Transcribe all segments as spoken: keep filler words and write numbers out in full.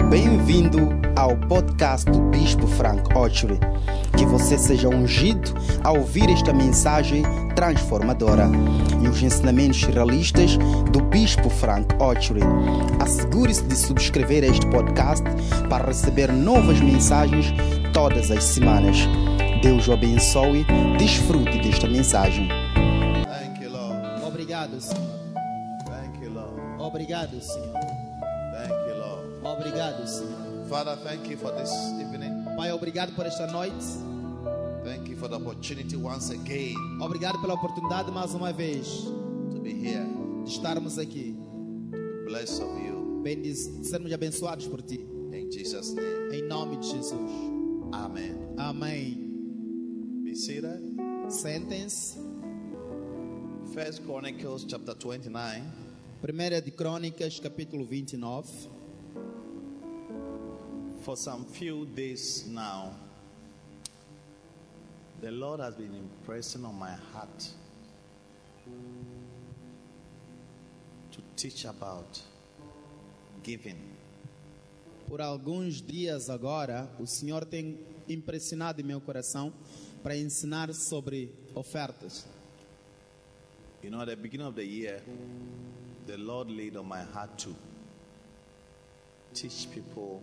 Bem-vindo ao podcast do Bispo Frank Ochery. Que você seja ungido ao ouvir esta mensagem transformadora e os ensinamentos realistas do Bispo Frank Ochery. Assegure-se de subscrever este podcast para receber novas mensagens todas as semanas. Deus o abençoe. Desfrute desta mensagem. Thank you, Lord. Obrigado, Senhor. Thank you, Lord. Obrigado, Senhor. Thank you, Lord. Obrigado, Senhor. Father, thank you for this evening. Pai, obrigado por esta noite. Thank you for the opportunity once again Obrigado pela oportunidade mais uma vez to be here. de estarmos aqui. Blessed of you. Bendiz, sermos abençoados por Ti. In Jesus' name. Em nome de Jesus. Amen. Amém. Be seated. Sentem-se. First Chronicles chapter twenty-nine. Primeira de Crônicas, capítulo vinte e nove. For some few days now, the Lord has been impressing on my heart to teach about giving. Por alguns dias agora, o Senhor tem impressionado em meu coração para ensinar sobre ofertas. You know, at the beginning of the year, the Lord laid on my heart to teach people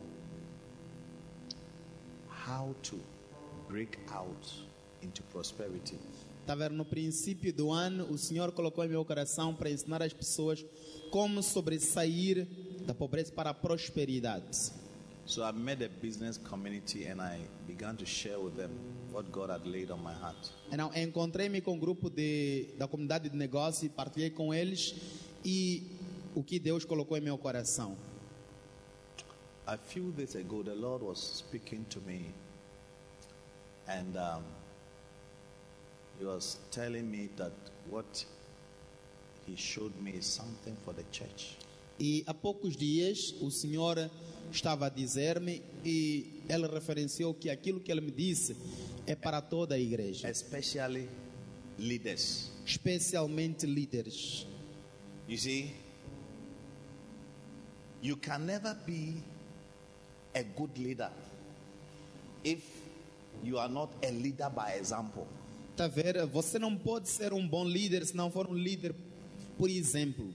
how to break out into prosperity. Tá vendo? No princípio do ano, o Senhor colocou em meu coração para ensinar as pessoas como sobressair da pobreza para a prosperidade. So I met a business community and I began to share with them what God had laid on my heart. Então, encontrei-me com um grupo de, da comunidade de negócio e partilhei com eles e o que Deus colocou em meu coração. A few days ago, the Lord was speaking to me and um, He was telling me that what He showed me is something for the church. E há poucos dias o Senhor estava a dizer-me e ele referenciou que aquilo que ele me disse é para toda a igreja, Especially leaders. especialmente líderes. You see, you can never be a good leader if you are not a leader by example. Tá ver? Você não pode ser um bom líder se não for um líder por exemplo.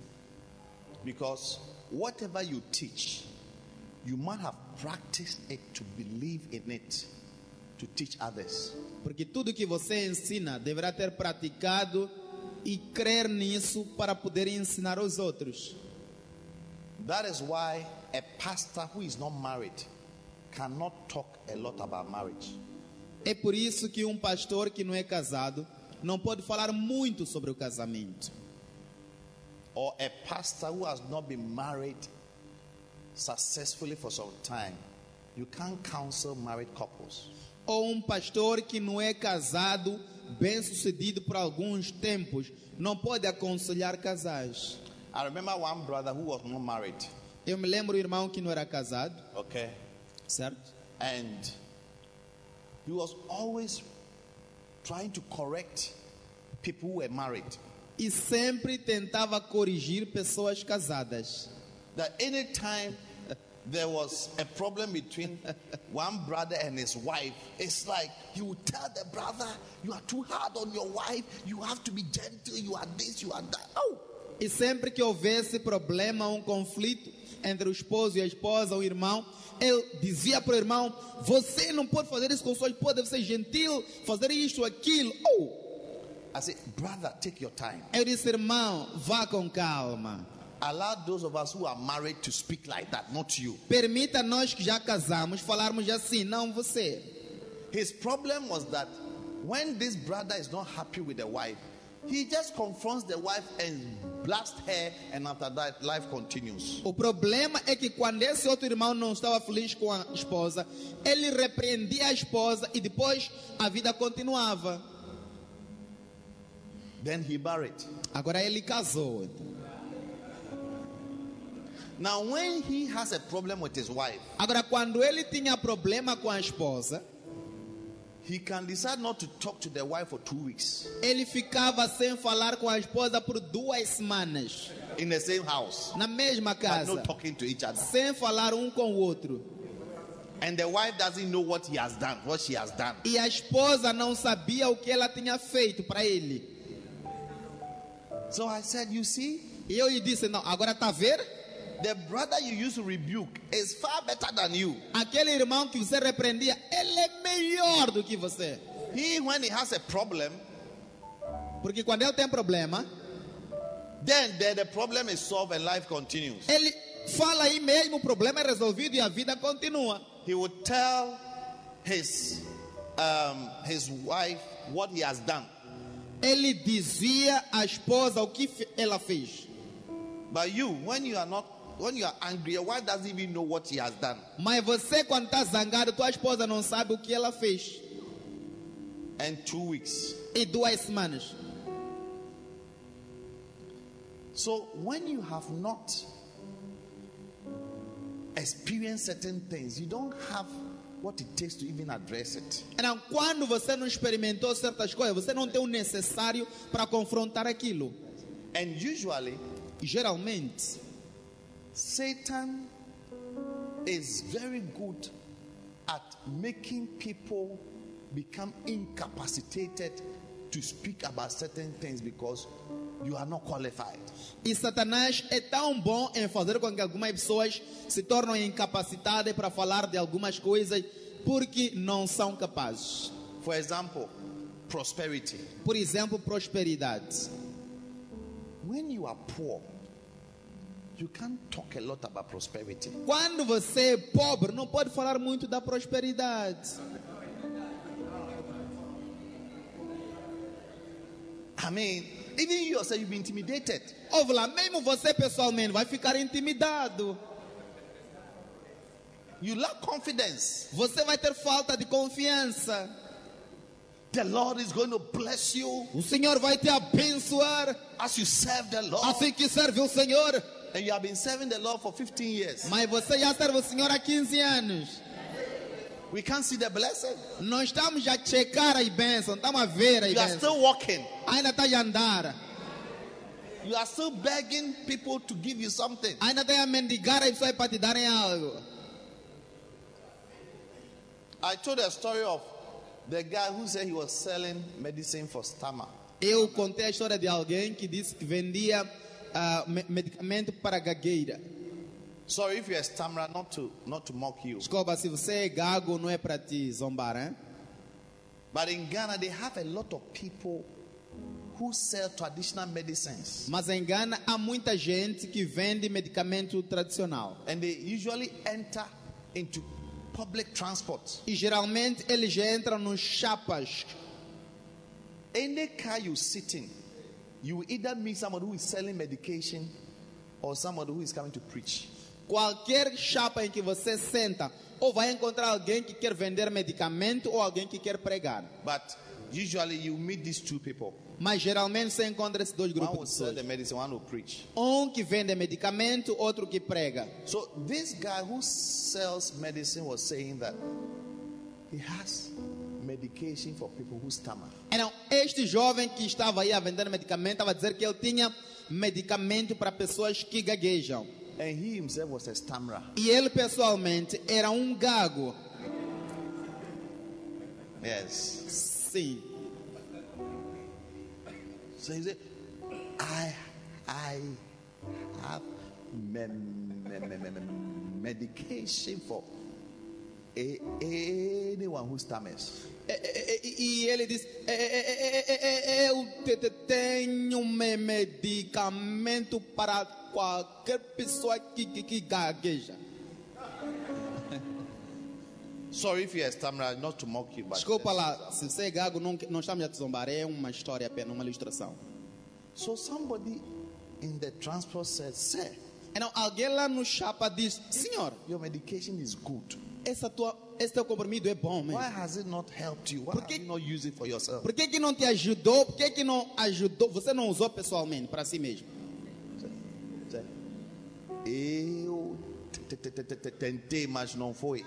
Because whatever you teach, you might have practiced it to believe in it, to teach others. Porque tudo que você ensina deverá ter praticado e crer nisso para poder ensinar aos outros. That is why a pastor who is not married cannot talk a lot about marriage. É por isso que um pastor que não é casado não pode falar muito sobre o casamento. Or a pastor who has not been married successfully for some time, you can't counsel married couples. Ou um pastor que não é casado, bem-sucedido por alguns tempos, não pode aconselhar casais. I remember one brother who was not married, Eu me lembro do irmão que não era casado, okay? certo? And he was always trying to correct people who were married. E sempre tentava corrigir pessoas casadas. That anytime there was a problem between one brother and his wife, it's like he would tell the brother, you are too hard on your wife, you have to be gentle, you are this, you are that. Oh! E sempre que houvesse problema, um conflito entre o esposo e a esposa, o irmão, eu dizia para o irmão, você não pode fazer isso com sua esposa, deve ser gentil, fazer isto, aquilo. Oh! I said, brother, take your time. Eu disse, irmão, vá com calma. Allow those of us who are married to speak like that, not you. Permita nós que já casamos falarmos assim, não você. His problem was that when this brother is not happy with the wife, he just confronts the wife and blasts her, and after that, life continues. O problema é que quando esse outro irmão não estava feliz com a esposa, ele repreendia a esposa e depois a vida continuava. Then he married. Agora ele casou. Now, when he has a problem with his wife, Agora quando ele tinha problema com a esposa, he can decide not to talk to the wife for two weeks. ele ficava sem falar com a esposa por duas semanas. in the same house, na mesma but casa, not talking to each other. sem falar um com o outro. And the wife doesn't know what he has done, what she has done. E a esposa não sabia o que ela tinha feito para ele. So I said, you see, E eu lhe disse, não, agora está a ver? the brother you used to rebuke is far better than you. Aquele irmão que você repreendia, ele é melhor do que você. He, when he has a problem, Porque quando ele tem problema, then the, the problem is solved and life continues. ele fala aí mesmo, o problema é resolvido e a vida continua. He would tell his um, his wife what he has done. Ele dizia à esposa o que fe- ela fez. But you, when you are not, when you are angry, your wife doesn't even know what he has done. Mas você, quando está zangado, tua esposa não sabe o que ela fez. And two weeks. E duas semanas. So when you have not experienced certain things, you don't have what it takes to even address it. Então, quando você não experimentou certas coisas, você não tem o necessário para confrontar aquilo. And usually, E, geralmente, Satan is very good at making people become incapacitated to speak about certain things because you are not qualified. e Satanás é tão bom em fazer com que algumas pessoas se tornem incapacitadas para falar de algumas coisas porque não são capazes. For example, prosperity. Por exemplo, prosperidade. When you are poor, you can't talk a lot about prosperity. Quando você é pobre, não pode falar muito da prosperidade. I mean, even you yourself, you'll be intimidated. Ouve lá, mesmo você pessoalmente vai ficar intimidado. You lack confidence. Você vai ter falta de confiança. The Lord is going to bless you O Senhor vai te abençoar as you serve the Lord. assim que serve o Senhor. And you have been serving the Lord for fifteen years. Mas você já serve o Senhor há quinze anos. We can't see the blessing. Não estamos a checar as bênçãos, estamos a ver as You are bênçãos. still walking. Ainda está a andar. You are still begging people to give you something. Ainda está a mendigar as pessoas para te darem algo. I told a story of the guy who said he was selling medicine for stomach. Eu contei a história de alguém que disse que vendia ah, me- medicamento para gagueira. Sorry if you're a stammerer, not to not to mock you. Desculpa, se você é gago, não é para te zombar, hein? But in Ghana, they have a lot of people who sell traditional medicines. Mas em Gana há muita gente que vende medicamento tradicional. And they usually enter into public transport. E geralmente eles entram nos chapas. Any car you sit in, you will either meet somebody who is selling medication or somebody who is coming to preach. Qualquer chapa em que você senta, ou vai encontrar alguém que quer vender medicamento ou alguém que quer pregar. But usually you meet these two people. Mas geralmente você encontra esses dois One grupos will de sell the pessoas. medicine, one will preach. Um que vende medicamento, outro que prega. So this guy who sells medicine was saying that he has medication for people who stammer. Então, este jovem que estava aí a vender medicamento, estava a dizer que ele tinha medicamento para pessoas que gaguejam. And he himself was a stammerer. E ele pessoalmente era um gago. Yes. Sim. So he said, I I have me- me- me- me- me- medication for a, anyone who stammers. E, e- e- e ele disse: "E- e- e- e- e- eu te- te- tenho me- medicamento para qualquer pessoa que, que, que gagueja." Sorry if you're a stammerer, not to mock you, but Desculpa lá, se você é gago, não, não estamos a te zombar, é uma história apenas, uma ilustração. so somebody in the transport said, Sir, Então, alguém lá no chapa diz: "Senhor, your medication is good. essa tua, esse teu comprimido é bom mesmo. Why has it not helped you? Why Por have que- you not used it for yourself?" Por que que não te ajudou? Por que que não ajudou? Você não usou pessoalmente para si mesmo?" Say, Eu te- te- te- te- te- tentei, mas não foi.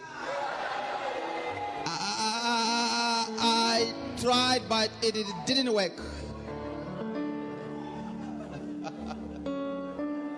I, I tried, but it, it didn't work.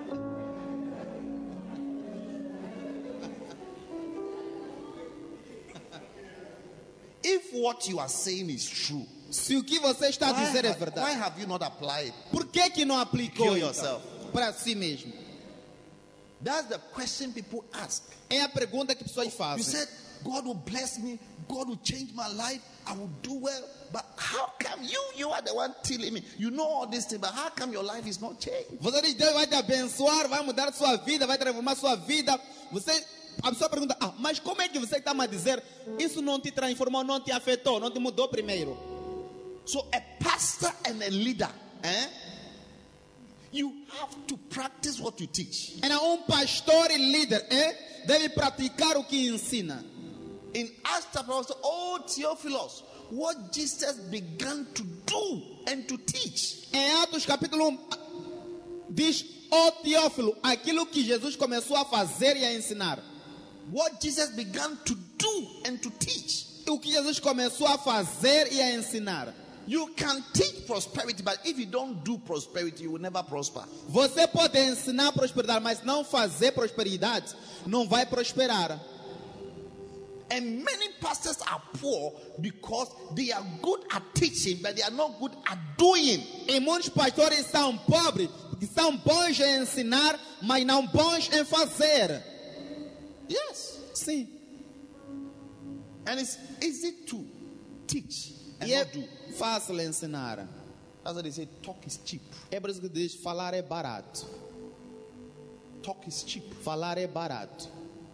if what you are saying is true, Se o que você está a why, dizer é ha- why verdade, have you not applied? por que que não aplicou Kill então, yourself. para si mesmo? That's the question people ask. É a pergunta que pessoas You fazem. said, God will bless me, God will change my life, I will do well. But how come you, you are the one telling me? You know all this thing, but how come your life is not changed? Você diz, Deus vai te abençoar, vai mudar sua vida, vai transformar sua vida. Você, a pessoa pergunta, ah, mas como é que você está me a dizer, isso não te transformou, não te afetou, não te mudou primeiro? So a pastor and a leader, eh? You have to practice what you teach. Então, um pastor e líder é, deve praticar o que ensina. In Acts chapter one, oh Theophilus, what Jesus began to do and to teach. Em Atos capítulo um, diz, ó Teófilo, aquilo que Jesus começou a fazer e a ensinar. What Jesus began to do and to teach. O que Jesus começou a fazer e a ensinar. You can teach prosperity, but if you don't do prosperity, you will never prosper. Você pode ensinar prosperidade, mas não fazer prosperidade, não vai prosperar. And many pastors are poor because they are good at teaching, but they are not good at doing. E muitos pastores são pobres, porque são bons em ensinar, mas não bons em fazer. Yes. Sim. And it's easy to teach and E é not do. fácil ensinar. That's why they say talk is cheap. É por isso que diz, falar é barato. Talk is cheap. Falar é barato.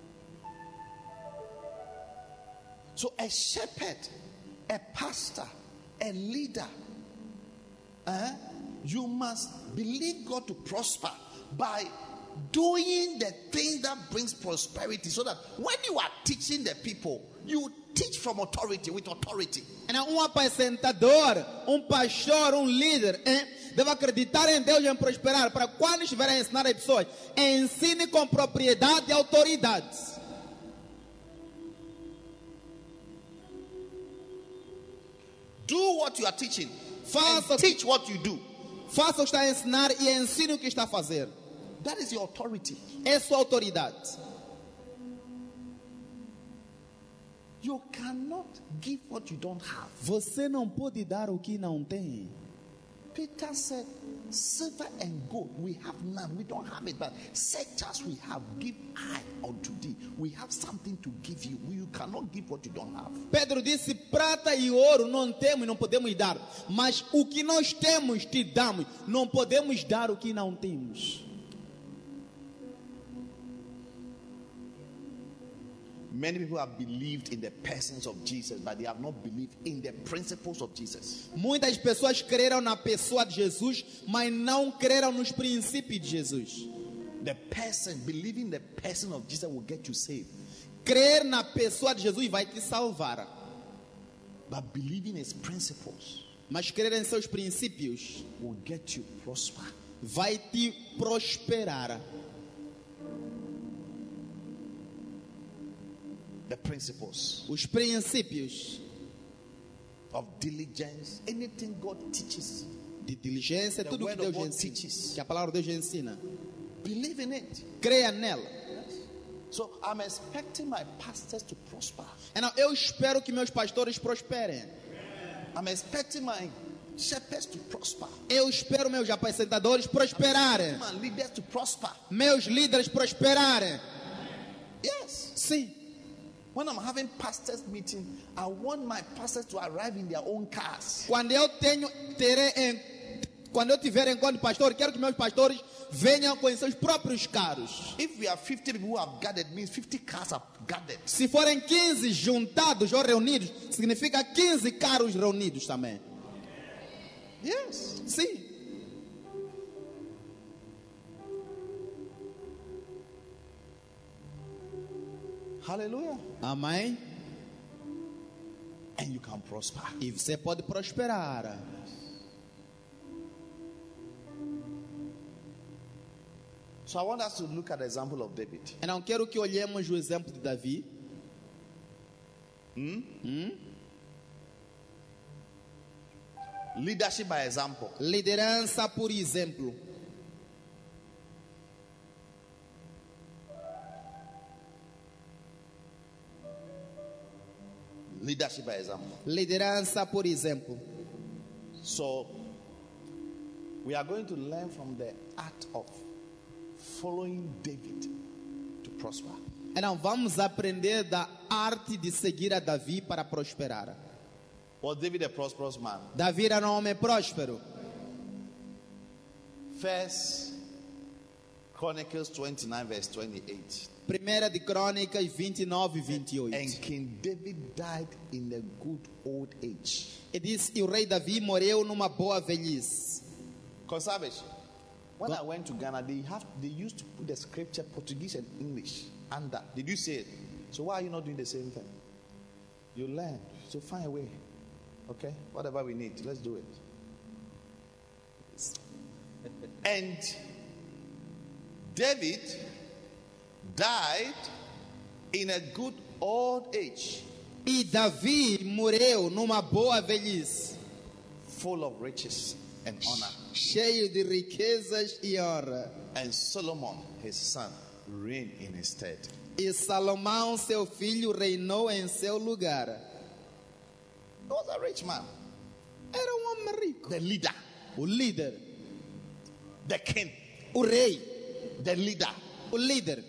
So a shepherd, a pastor, a leader, eh, you must believe God to prosper by doing the thing that brings prosperity, so that when you are teaching the people, you teach from authority, with authority. Então, um apresentador, um pastor, um líder, hein, deve acreditar em Deus e em prosperar, para quando estiver a ensinar as pessoas, ensine com propriedade e autoridade. Do what you are teaching. Faça, And teach what you do. faça o que está a ensinar e ensine o que está a fazer. That is your authority. É sua autoridade. You cannot give what you don't have. Você não pode dar o que não tem. Peter said, silver and gold we have none, we don't have it, but such as we have, give I unto thee. We have something to give you. You cannot give what you don't have. Pedro disse, prata e ouro não temos, não podemos dar. Mas o que nós temos, te damos. Não podemos dar o que não temos. Many people have believed in the persons of Jesus, but they have not believed in the principles of Jesus. Muitas pessoas creram na pessoa de Jesus, mas não creram nos princípios de Jesus. The person, believing the person of Jesus will get you saved. Crer na pessoa de Jesus vai te salvar. But believing his principles Mas crer em seus princípios will get you prosper. vai te prosperar. The principles Os princípios of diligence, anything God teaches, de diligência, The tudo que word of Deus God ensina, teaches. que a palavra de Deus ensina. believe in it. Creia nela. So I'm expecting my pastors to prosper. Então, eu espero que meus pastores prosperem. I'm expecting my shepherds to prosper. Eu espero meus apacentadores prosperarem. My leaders to prosper. Meus líderes prosperarem. Yes. Sim. When I'm having pastors meeting, I want my pastors to arrive in their own cars. Quando eu tenho, terei em, quando eu tiver encontro de pastor, quero que meus pastores venham com seus próprios carros. If we have fifty people who have gathered, means fifty cars have gathered. Se forem quinze juntados ou reunidos, significa quinze carros reunidos também. Yes. Sim. Hallelujah. Amém. And you can prosper. E você pode prosperar. So I want us to look at the example of David. Eu não quero que olhemos o exemplo de Davi. Leadership by example. Liderança por exemplo. Leadership by example. Liderança por exemplo. So, we are going to learn from the art of following David to prosper. Então vamos aprender da arte de seguir a Davi para prosperar. Was David a prosperous man? Davi era um homem próspero. First Chronicles twenty-nine verse twenty-eight. Primeira de Crônicas vinte e nove, vinte e oito. And King David died in a good old age. E diz, e o rei Davi morreu numa boa velhice. Conservation. When I went to Ghana, they have they used to put the scripture Portuguese and English under. Did you say it? So why are you not doing the same thing? You learn. So find a way. Okay? Whatever we need, let's do it. And David died in a good old age, E Davi morreu numa boa velhice, full of riches and honor. cheio de riquezas e honra. And Solomon, his son, reigned in his stead. E Salomão, seu filho, reinou em seu lugar. He was a rich man, Era um homem rico. the leader, O líder, the king, o rei, the leader. o líder.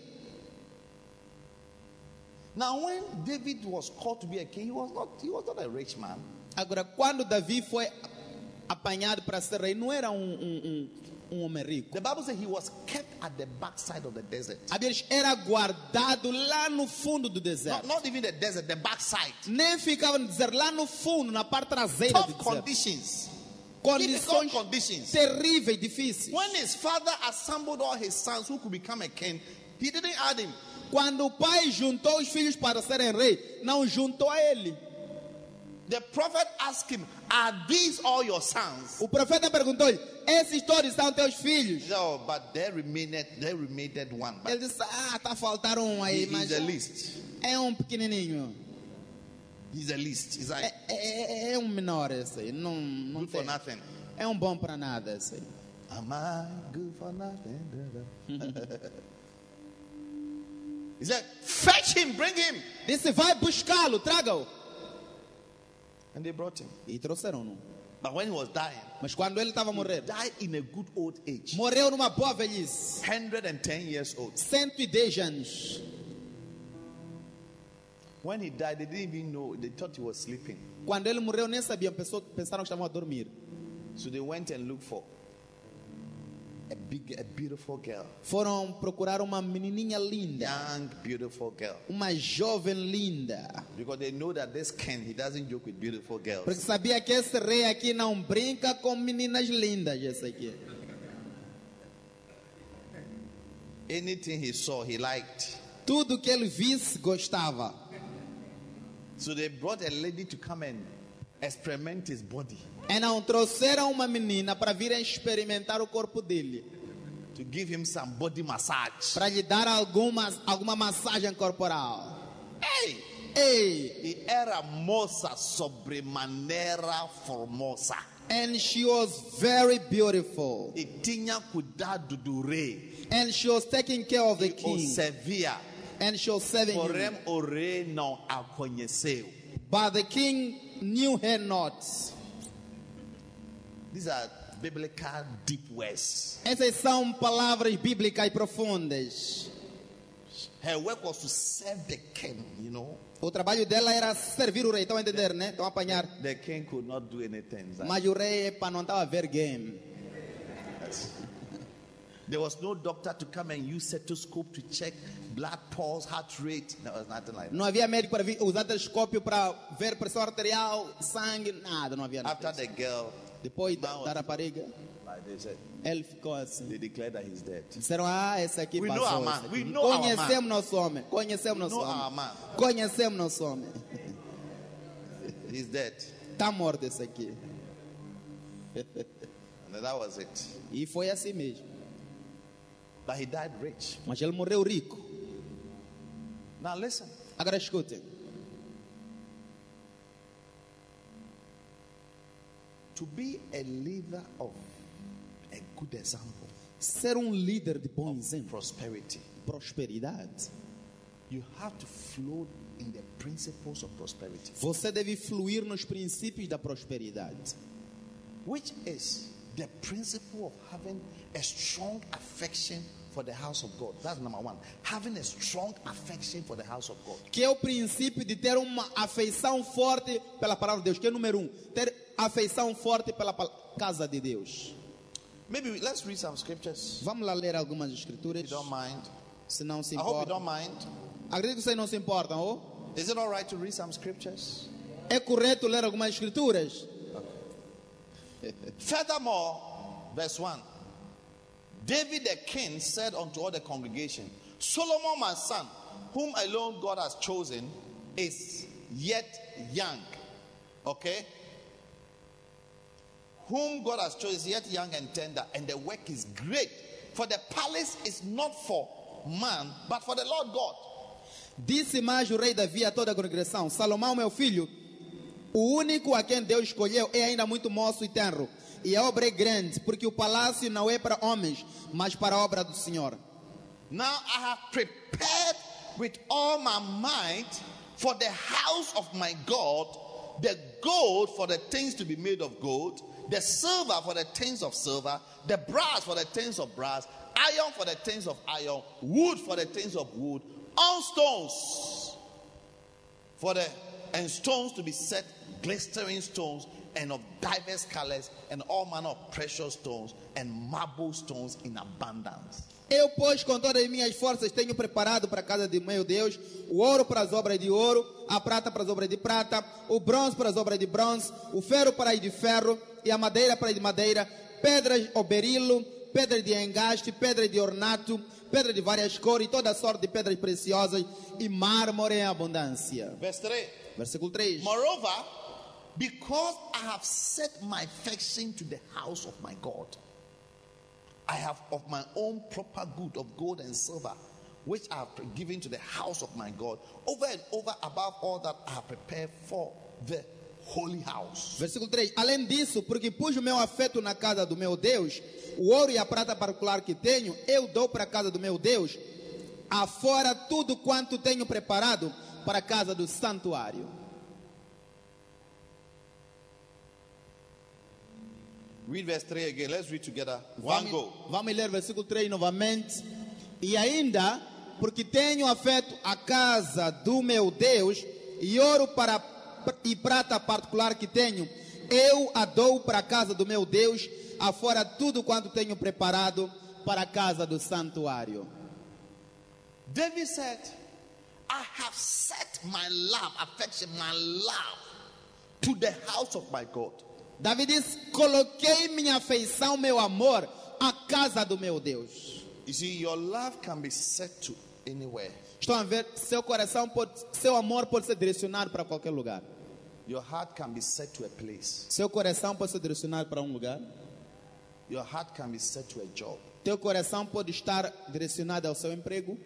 Now, when David was called to be a king, he was not he was not a rich man. Agora, quando Davi foi apanhado para ser rei, não era um, um, um, um homem rico. The Bible says he was kept at the backside of the desert. A Bíblia diz, era guardado lá no fundo do Not, deserto. not even the desert, the backside. Nem ficava no deserto, lá no fundo, na parte traseira do Tough deserto. conditions. Condições Difficult conditions. terríveis, difíceis. When his father assembled all his sons who could become a king, he didn't add him. Quando o pai juntou os filhos para serem rei, não juntou a ele. The prophet asked him, "Are these all your sons?" O profeta perguntou-lhe, esses todos são teus filhos? No, but there remained there remained one. But Ele disse, ah, tá faltando um he aí, is mas the least. é um pequenininho. He's the least. He's like É, é, é um menor esse aí, não, não good for tem. nothing. É um bom para nada esse aí. Am I good for nothing? He said, "Fetch him, bring him." Disse, vai buscá-lo, traga-o. And they brought him. E trouxeram-no. But when he was dying, Mas quando ele estava a he morrer, died in a good old age, morreu numa boa velhice. one hundred ten years old. cento e dez anos. When he died, they didn't even know. They thought he was sleeping. Quando ele morreu, nem sabiam, pensou- pensaram que estavam a dormir. So they went and looked for a big, a beautiful girl, Foram procurar uma menininha linda, young, beautiful girl, uma jovem linda. because they know that this king, he doesn't joke with beautiful Porque girls. sabia que esse rei aqui não brinca com meninas lindas, esse aqui. Anything he saw, he liked. Tudo que ele visse, gostava. So they brought a lady to come and experiment his body, E não trouxeram uma menina para vir experimentar o corpo dele, to give him some body massage. para lhe dar alguma, alguma massagem corporal. Hey, Ei, e era moça sobremaneira formosa. and she was very beautiful. E tinha cuidado do rei. And she was taking care of the E o king. servia. And she was serving him. Porém, o rei não a conheceu. But the king knew her not. These are biblical deep words. Essas são palavras bíblicas profundas. Her work was to serve the king, you know. O trabalho dela era servir o rei. Estão a entender, né? Estão a apanhar. The king could not do anything. Mas o rei epa, não estava a ver game. There was no doctor to come and use stethoscope to check blood pulse, heart rate. There was nothing like that. Não havia médico para vir, usar telescópio para ver pressão arterial, sangue, nada, não havia nada. After the girl, Depois da, da rapariga, like they said, ele ficou assim. they declared that he's dead. Disseram, ah, esse aqui We know passou. our man. esse aqui. We know our Conhecemos man. nosso homem. Conhecemos We nosso know our homem. man. Conhecemos nosso homem. He's dead. Está morto esse aqui. And that was it. E foi assim mesmo. But he died rich. Mas ele morreu rico. Now listen. Agora escutem. To be a leader of a good example, Ser um líder de bom exemplo, prosperity, prosperidade, You have to flow in the principles of prosperity, Você deve fluir nos princípios da prosperidade, which is the principle of having a strong affection for the house of God. That's number one. Having a strong affection for the house of God. que é o princípio de ter uma afeição forte pela palavra de Deus, que é número um, ter afeição forte pela pa- casa de Deus. Maybe we- let's read some scriptures, Vamos lá ler algumas if escrituras, you don't mind. se não se I hope you importam. don't mind. Acredito que vocês não se importam, ou? Is it all right to read some scriptures? É correto ler algumas escrituras? Furthermore, verse one, David the king said unto all the congregation, Solomon my son, whom alone God has chosen, is yet young. Okay? Whom God has chosen is yet young and tender, and the work is great. For the palace is not for man, but for the Lord God. Disse mais o rei Davi a toda a congregação: Salomão, meu filho, o único a quem Deus escolheu, é ainda muito moço e tenro, e a obra é grande, porque o palácio não é para homens, mas para a obra do Senhor. Now I have prepared with all my might for the house of my God, the gold for the things to be made of gold, the silver for the things of silver, the brass for the things of brass, iron for the things of iron, wood for the things of wood, on stones for the and stones to be set, glistering stones, and of diverse colors, and all manner of precious stones, and marble stones in abundance. Eu, pois, com todas as minhas forças, tenho preparado para a casa de meu Deus o ouro para as obras de ouro, a prata para as obras de prata, o bronze para as obras de bronze, o ferro para as de ferro, e a madeira para as de madeira, pedras ou berilo, pedras de engaste, pedras de ornato, pedras de várias cores, e toda sorte de pedras preciosas, e mármore em abundância. Verse three. Versículo três. Moreover, because I have set my affection to the house of my God, I have of my own proper good of gold and silver, which I have given to the house of my God, over and over above all that I have prepared for the holy house. Versículo três. Além disso, porque pus o meu afeto na casa do meu Deus, o ouro e a prata particular que tenho, eu dou para a casa do meu Deus, afora tudo quanto tenho preparado para a casa do santuário. Read verse three again. Let's read together. One Vamos, go. vamos ler versículo três novamente. E ainda, porque tenho afeto a casa do meu Deus, e ouro para, e prata particular que tenho, eu a dou para a casa do meu Deus, afora tudo quanto tenho preparado para a casa do santuário. David said, I have set my love, affection, my love to the house of my God. Davi disse: coloquei minha afeição, meu amor, à casa do meu Deus. You see, your love can be set to anywhere. Estão a ver? Seu coração pode, seu amor pode ser direcionado para qualquer lugar. Your heart can be set to a place. Seu coração pode ser direcionado para um lugar. Your heart can be set to a job. Teu coração pode estar direcionado ao seu emprego.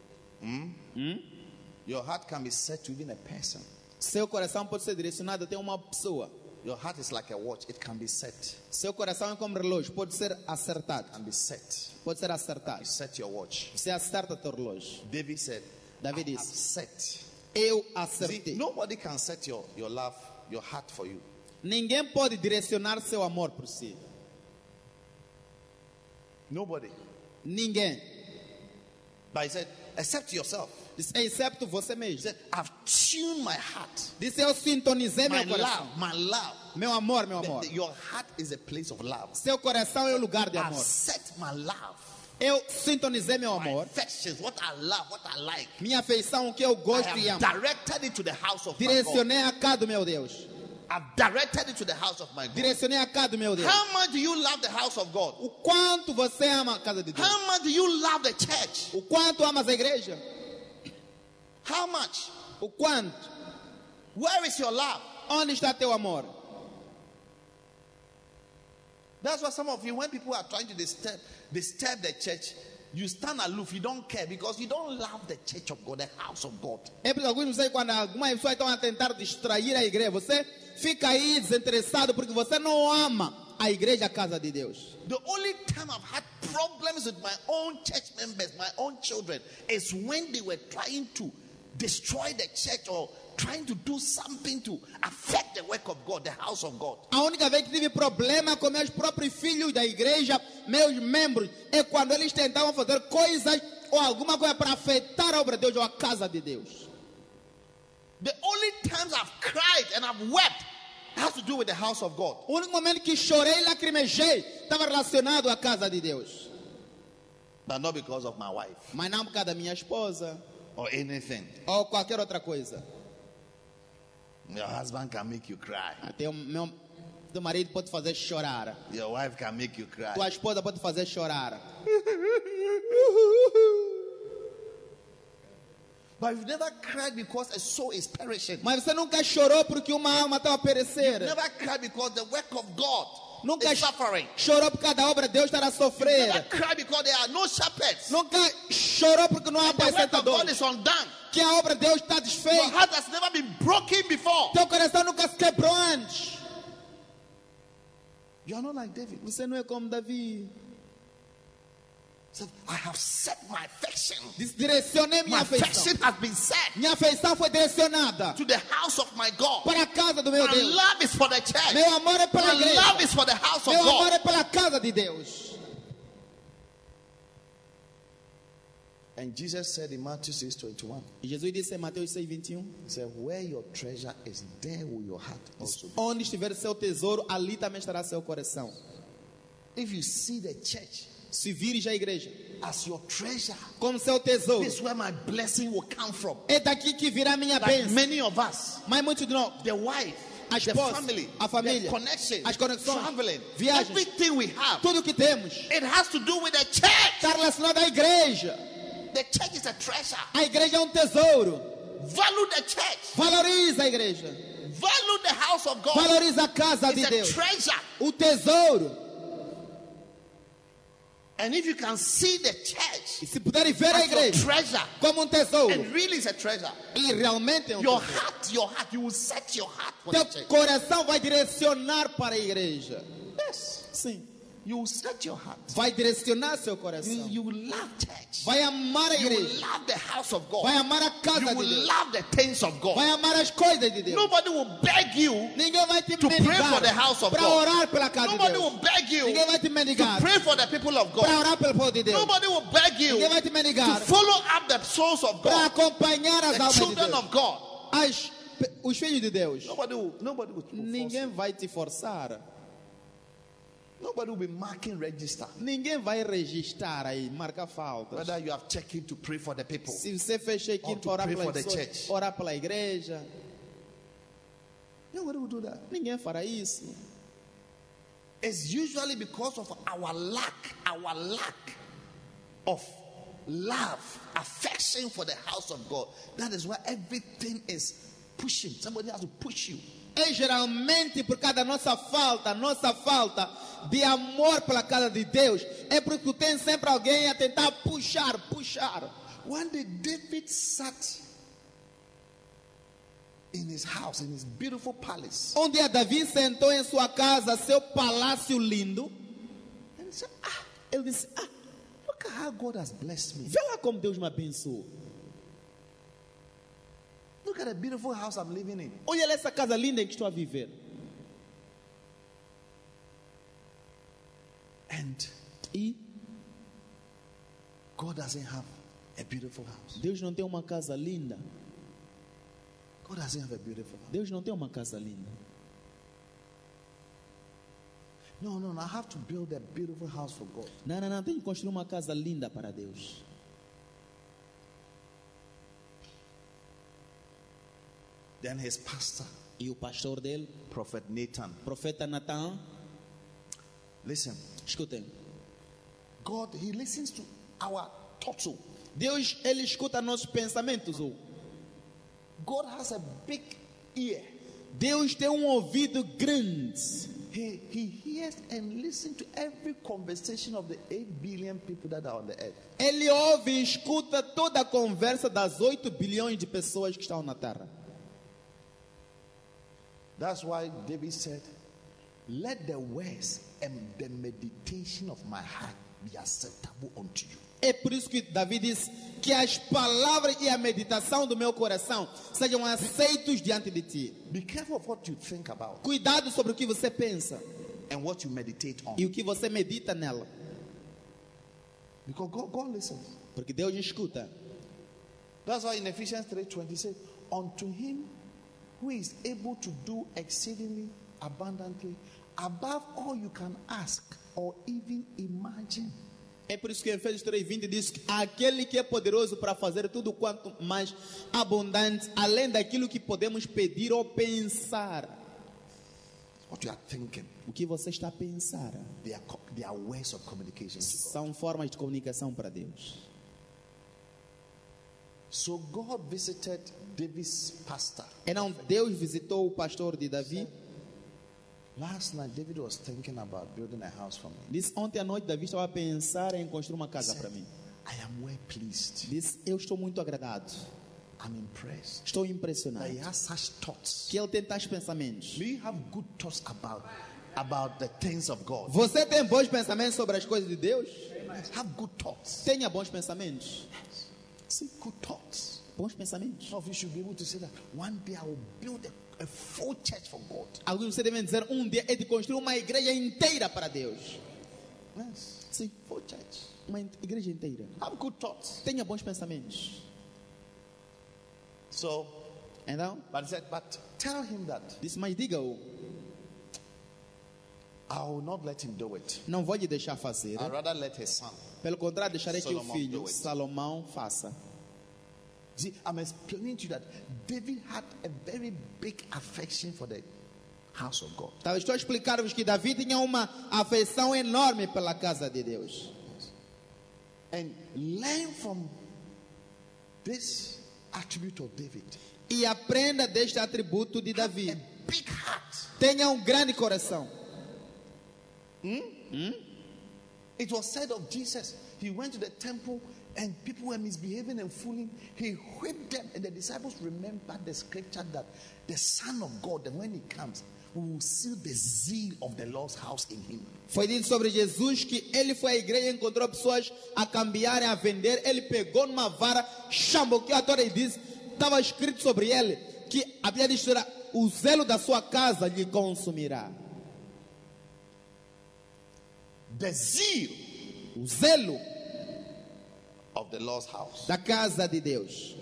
Your heart can be set to even a person. Seu coração pode ser direcionado até uma pessoa. Your heart is like a watch. It can be set. Seu coração é como relógio, pode ser acertado. Can be set. Pode ser You acertado. set your watch. Você acerta teu relógio. David said, David I have disse: set. eu See, acertei. nobody can set your, your love, your heart for you. Ninguém pode direcionar seu amor por si. Nobody. Ninguém. But he said, except yourself. Disse, excepto você He mesmo. said, I've tuned my heart. Disse: eu sintonizei My meu coração. love, my love. Meu amor, meu The- amor. the- your heart is a place of love. Seu coração é o lugar de I've amor. set my love, Eu sintonizei meu my amor. affections, what I love, what I like. Minha afeição, o que eu I gosto e have amo. directed it to the house of my God. Direcionei a casa do meu Deus. I've directed it to the house of my God. Direcionei a casa do meu Deus. How much do you love the house of God? O quanto você ama a casa de Deus? How much do you love the church? O quanto amas a igreja? How much? O quanto? Where is your love? Onde está teu amor? That's why some of you, when people are trying to disturb, disturb the church, you stand aloof. You don't care because you don't love the church of God, the house of God. É por alguns não sei quando algumas pessoas estão a tentar distrair a igreja. Você fica aí desinteressado porque você não ama a igreja, a casa de Deus. The only time I've had problems with my own church members, my own children, is when they were trying to destroy the church or trying to do something to affect the work of God, the house of God. A única vez que tive problema com meus próprios filhos da igreja, meus membros, é quando eles tentavam fazer coisas ou alguma coisa para afetar a obra de Deus ou a casa de Deus. The only times I've cried and I've wept has to do with the house of God. O único momento que chorei e lacrimejei estava relacionado à casa de Deus. But not because of my wife Mas não por causa da minha esposa or anything. ou qualquer outra coisa. Your husband can make you cry. Até o meu teu marido pode fazer chorar. Your wife can make you cry. Tua esposa pode fazer chorar. But you've never cried because a soul is perishing. Mas você nunca chorou porque uma alma estava a perecer. Never cried because the work of God Nunca is suffering. chorou porque cada obra de Deus estará a sofrer. Never cried because there are no shepherds. Nunca chorou porque não há The work of God apacentadores. is undone. Que a obra de Deus está Your desfeita. heart has never been broken before. Teu coração nunca se quebrou antes. You are not like David. Você não é como Davi. He said, I have set my affection. Disse, direcionei minha My afeição. affection has been set Minha afeição foi direcionada to the house of my God. para a casa do meu My Deus. love is for the church. Meu amor é pela My love igreja. is for the house of Meu amor God. é pela casa de Deus. And Jesus said in Matthew six twenty-one, E Jesus disse em Mateus seis, vinte e um: He said, where your treasure is, there will your heart also be. onde estiver seu tesouro, ali também estará seu coração. If you see the church Se vires a igreja as your treasure, como seu tesouro, this is where my blessing will come from. é daqui que virá minha Like bênção. many of us, Mas muitos de nós, the wife, a the esposa, family, a família, the connection, as conexões, traveling, viagens, everything we have, tudo que temos it has to do with the church. está relacionado à igreja. The church is a treasure. A igreja é um tesouro. Value the church. Valoriza a igreja. Value the house of God. Valoriza a casa de It's a Deus. treasure. O tesouro. And if you can see the church E se puderem ver a as your igreja treasure, como um tesouro, and really is a treasure, e realmente é um your tesouro, heart, your heart, you will set your heart for teu the church. coração vai direcionar para a igreja. Yes. Sim. You will set your heart. Vai direcionar seu You, coração. you will love church. Vai amar a You will igreja. love the house of God. Vai amar a casa You de will Deus. love the things of God. Vai amar as coisas de Deus. Nobody will beg you Ninguém vai te to pray for mendigar the house of para God. orar pela casa de Nobody Deus. will beg you Ninguém vai te to mendigar pray for the people of para God. orar pelo povo de Deus. Nobody will beg you Ninguém vai te to mendigar follow up the souls of para God, acompanhar as the almas de children Deus. of God. As, os filhos de Deus. Nobody will, nobody will, will force Ninguém you. vai te forçar. Nobody will be marking register. Ninguém vai registrar aí, marcar faltas. Whether you have check-in to pray for the people. Se você fez check-in Or to para orar pray pela for the pessoa, church. orar pela igreja, Nobody will do that. ninguém fará isso. It's usually because of our lack, our lack of love, affection for the house of God. That is why everything is pushing. Somebody has to push you. É geralmente por causa da nossa falta, nossa falta de amor pela casa de Deus. É porque tem sempre alguém a tentar puxar, puxar. One day David sat in his house, in his beautiful palace, Um dia Davi sentou em sua casa, seu palácio lindo. and he said, ah, Ele disse, ah, look at how God has blessed me. vê lá como Deus me abençoou. Look at the beautiful house I'm living in. Olha essa casa linda em que estou a viver. And E God doesn't have a beautiful house. Deus não tem uma casa linda. God doesn't have a beautiful house. Deus não tem uma casa linda. No, no, no. I have to build a beautiful house for God. Não, não, não. Tem que construir uma casa linda para Deus. Then his pastor, E o pastor dele, Prophet Nathan, profeta Natan, listen, escutem. God, he listens to our thoughts. Deus, ele escuta nossos pensamentos. oh. God has a big ear. Deus tem um ouvido grande. He, he hears and listens to every conversation of the eight billion people that are on the earth. Ele ouve e escuta toda a conversa das oito bilhões de pessoas que estão na Terra. That's why David said, let the words and the meditation of my heart be acceptable unto you. É por isso que Davi disse que as palavras e a meditação do meu coração sejam aceitos diante de ti. Be careful of what you think about Cuidado sobre o que você pensa and what you meditate on. e o que você medita nela, Because God, God listens. porque Deus escuta. That's why in Ephesians three twenty says, unto him who is able to do exceedingly abundantly above all you can ask or even imagine. É por isso que Efésios três vinte diz que aquele que é poderoso para fazer tudo quanto mais abundante, além daquilo que podemos pedir ou pensar. What you are thinking, O que você está a pensar they are, co- they are ways of communication to God. são formas de comunicação para Deus. So God visited David's pastor. Então Deus visitou o pastor de Davi. Last night, David was thinking about building a house for me. Disse, ontem à noite Davi estava a pensar em construir uma casa para mim. I am well pleased. Disse, eu estou muito agradado. I'm impressed Estou that impressionado he has such thoughts. que ele tem tais pensamentos. May you have good thoughts about about the things of God. Você tem bons pensamentos sobre as coisas de Deus? Have good thoughts. Tenha bons pensamentos. See, good thoughts. Bons pensamentos. Some of you should be able to say that one day I will build a, a full church for God. Alguns de vocês devem dizer, um dia é de construir uma igreja inteira para Deus. Yes, Sim, full church. uma igreja inteira. Have good thoughts. Tenha bons pensamentos. So, Então, but he said, but tell him that disse, mas diga-o, I will not let him do it. não vou lhe deixar fazer. I'd rather let his son. Pelo contrário, deixarei que o Solomon filho, do it. Salomão, faça. See, I'm explaining to you that David had a very big affection for the house of God. Então, estou a explicar-vos que Davi tinha uma afeição enorme pela casa de Deus. And learn from this attribute of David. E aprenda deste atributo de Davi. A big heart. Tenha um grande coração. It was said of Jesus, he went to the temple and people were misbehaving and fooling. He whipped them, and the disciples remembered the scripture that the Son of God, that when he comes, we will see the zeal of the Lord's house in him. Foi dito sobre Jesus que ele foi à igreja e encontrou pessoas a cambiarem, a vender. Ele pegou numa vara, chamboqueou a toda e disse, estava escrito sobre ele que havia de chorar, o zelo da sua casa lhe consumirá. The zeal O zelo of the Lord's house. da casa de Deus.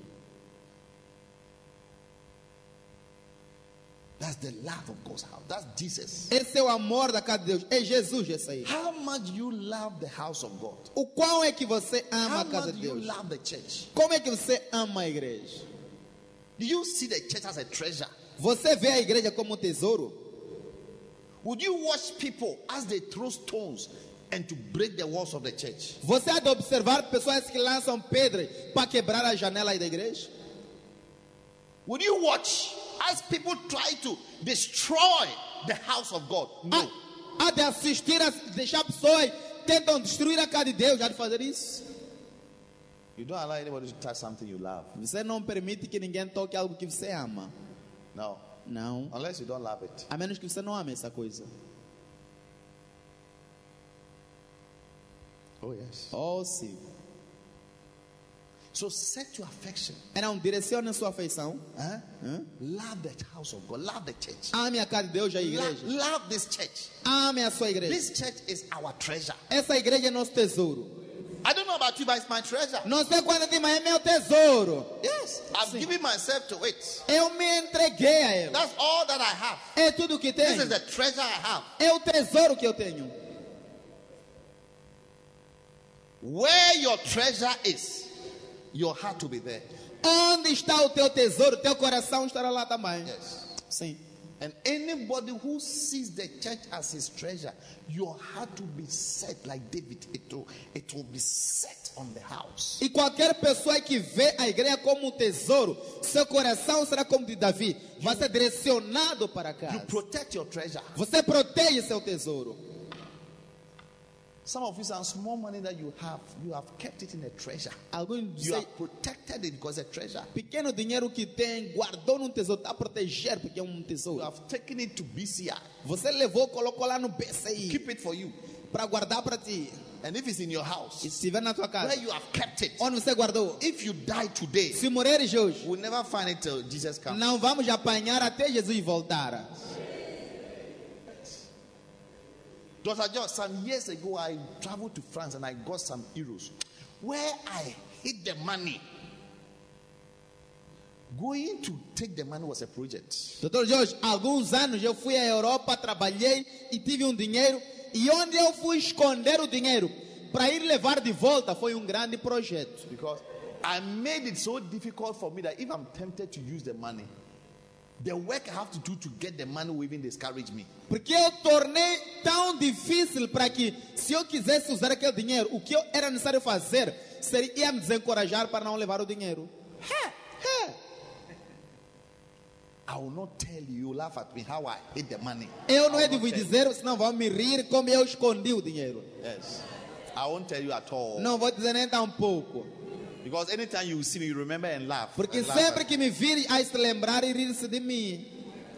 That's the love of God's house. That's Jesus. Esse é o amor da casa de Deus. É Jesus esse aí. How much you love the house of God? O qual é que você ama How a casa much de you Deus? love the church? Como é que você ama a igreja? Do you see the church as a treasure? Você vê a igreja como um tesouro? Would you watch people as they throw stones and to break the walls of the church? Você há de observar pessoas que lançam pedras para quebrar as janelas da igreja? Would you watch as people try to destroy the house of God? No. Há, há de assistir a deixar pessoas tentam destruir a casa de Deus. Há de fazer isso? You don't allow anybody to touch something you love. Você não permite que ninguém toque algo que você ama. No. Não. Unless you don't love it. A menos que você não ame essa coisa. Oh, yes. Oh, sim. So set your affection. Então, direcione sua afeição. Huh? Hã? Love the house of God. Love the church. Ame a casa de Deus e a Love, igreja. love this church. Ame a sua igreja. This church is our treasure. Essa igreja é nosso tesouro. I don't know about you, but it's my treasure. Não sei quanto tempo, mas é meu tesouro. Yes, I've Sim. given myself to it. Eu me entreguei a ele. That's all that I have. É tudo que This tenho. is the treasure I have. É o tesouro que eu tenho. Where your treasure is, your heart will be there. Onde está o teu tesouro, teu coração estará lá também. Yes. Sim. And anybody who sees the church as his treasure, your heart will be set like David. It will, it will be set on the house. E qualquer pessoa que vê a igreja como um tesouro, seu coração será como de Davi. Vai ser direcionado para You cá. protect your treasure. Você protege seu tesouro. Some of you, some small money that you have, you have kept it in a treasure. Alguns de You vocês, have protected it because it's a treasure. pequeno dinheiro que tem, guardou num tesouro, está a proteger porque é um You tesouro. have taken it to B C I. Você levou, colocou lá no B C I Keep it for you. para guardar para ti. And if it's in your E house, se estiver na tua casa, where you have kept it, onde você guardou, if you die today, se morreres hoje, we'll never find it till Jesus comes. não vamos apanhar até Jesus voltar. Doctor George, some years ago, I traveled to France and I got some euros. Where I hid the money, going to take the money was a project. doutor Jorge, há alguns anos eu fui à Europa, trabalhei e tive um dinheiro. E onde eu fui esconder o dinheiro para ir levar de volta foi um grande projeto. Because I made it so difficult for me that if I'm tempted to use the money, the work I have to do to get the money will even discourage me. Porque eu tornei tão difícil para que, se eu quisesse usar aquele dinheiro, o que eu era necessário fazer seria me desencorajar para não levar o dinheiro. É. I will not tell you, you laugh at me how I hid the money. Eu não I é will de not vos tell you. dizer, senão vão me rir como eu escondi o dinheiro. Yes. I won't tell you at all. Não vou dizer nem tão pouco. Because anytime you see me, you remember and laugh. Porque and laugh sempre at- que me virem, ai se lembrar e rir-se de mim.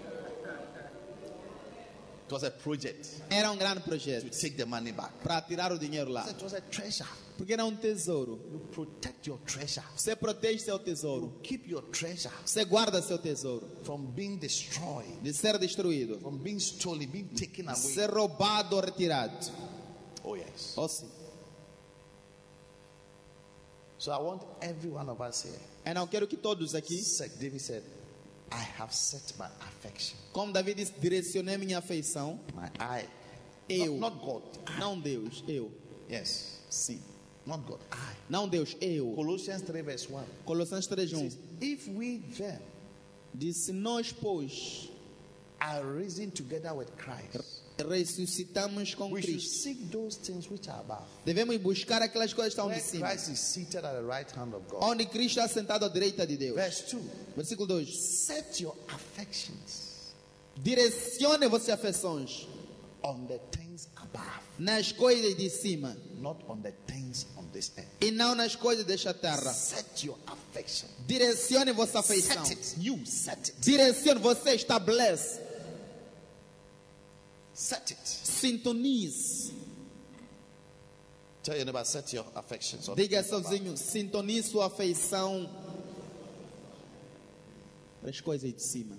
It was a project Era um grande to projeto take the money back. para tirar o dinheiro lá. It was a treasure. Porque era um tesouro. You protect your treasure. Você protege seu tesouro. Keep your treasure Você guarda seu tesouro from being destroyed, de ser destruído, from being stolen, being taken de away. ser roubado ou retirado. Oh, yes. Oh, sim. So I want every one of us here. Eu não quero que todos aqui, Said- David said, I have set my affection, como Davi disse, direcionei minha afeição. my eye. Eu. Not, not God. Não Deus, eu. Yes. Sim. Not God. I. Não Deus, eu. Colossians three verse one. Colossenses três, um. Says, if we then Disse, nós, pois, are risen together with Christ, ressuscitamos com we should Cristo. seek those things which are above. Devemos buscar aquelas coisas que estão Where de cima. Christ is seated at the right hand of God. Onde Cristo está sentado à direita de Deus. Verse two. Versículo dois. Set your affections Direcione vossas afeições on the things above, nas coisas de cima not on the things on this earth. e não nas coisas desta terra. Set your affection. Direcione vossa afeição. Set it. You set it. Direcione, você estabelece. Set it. Sintonize. Tell your neighbor, set your affections on Diga the things above. sozinho, sintonize sua afeição para as coisas de cima.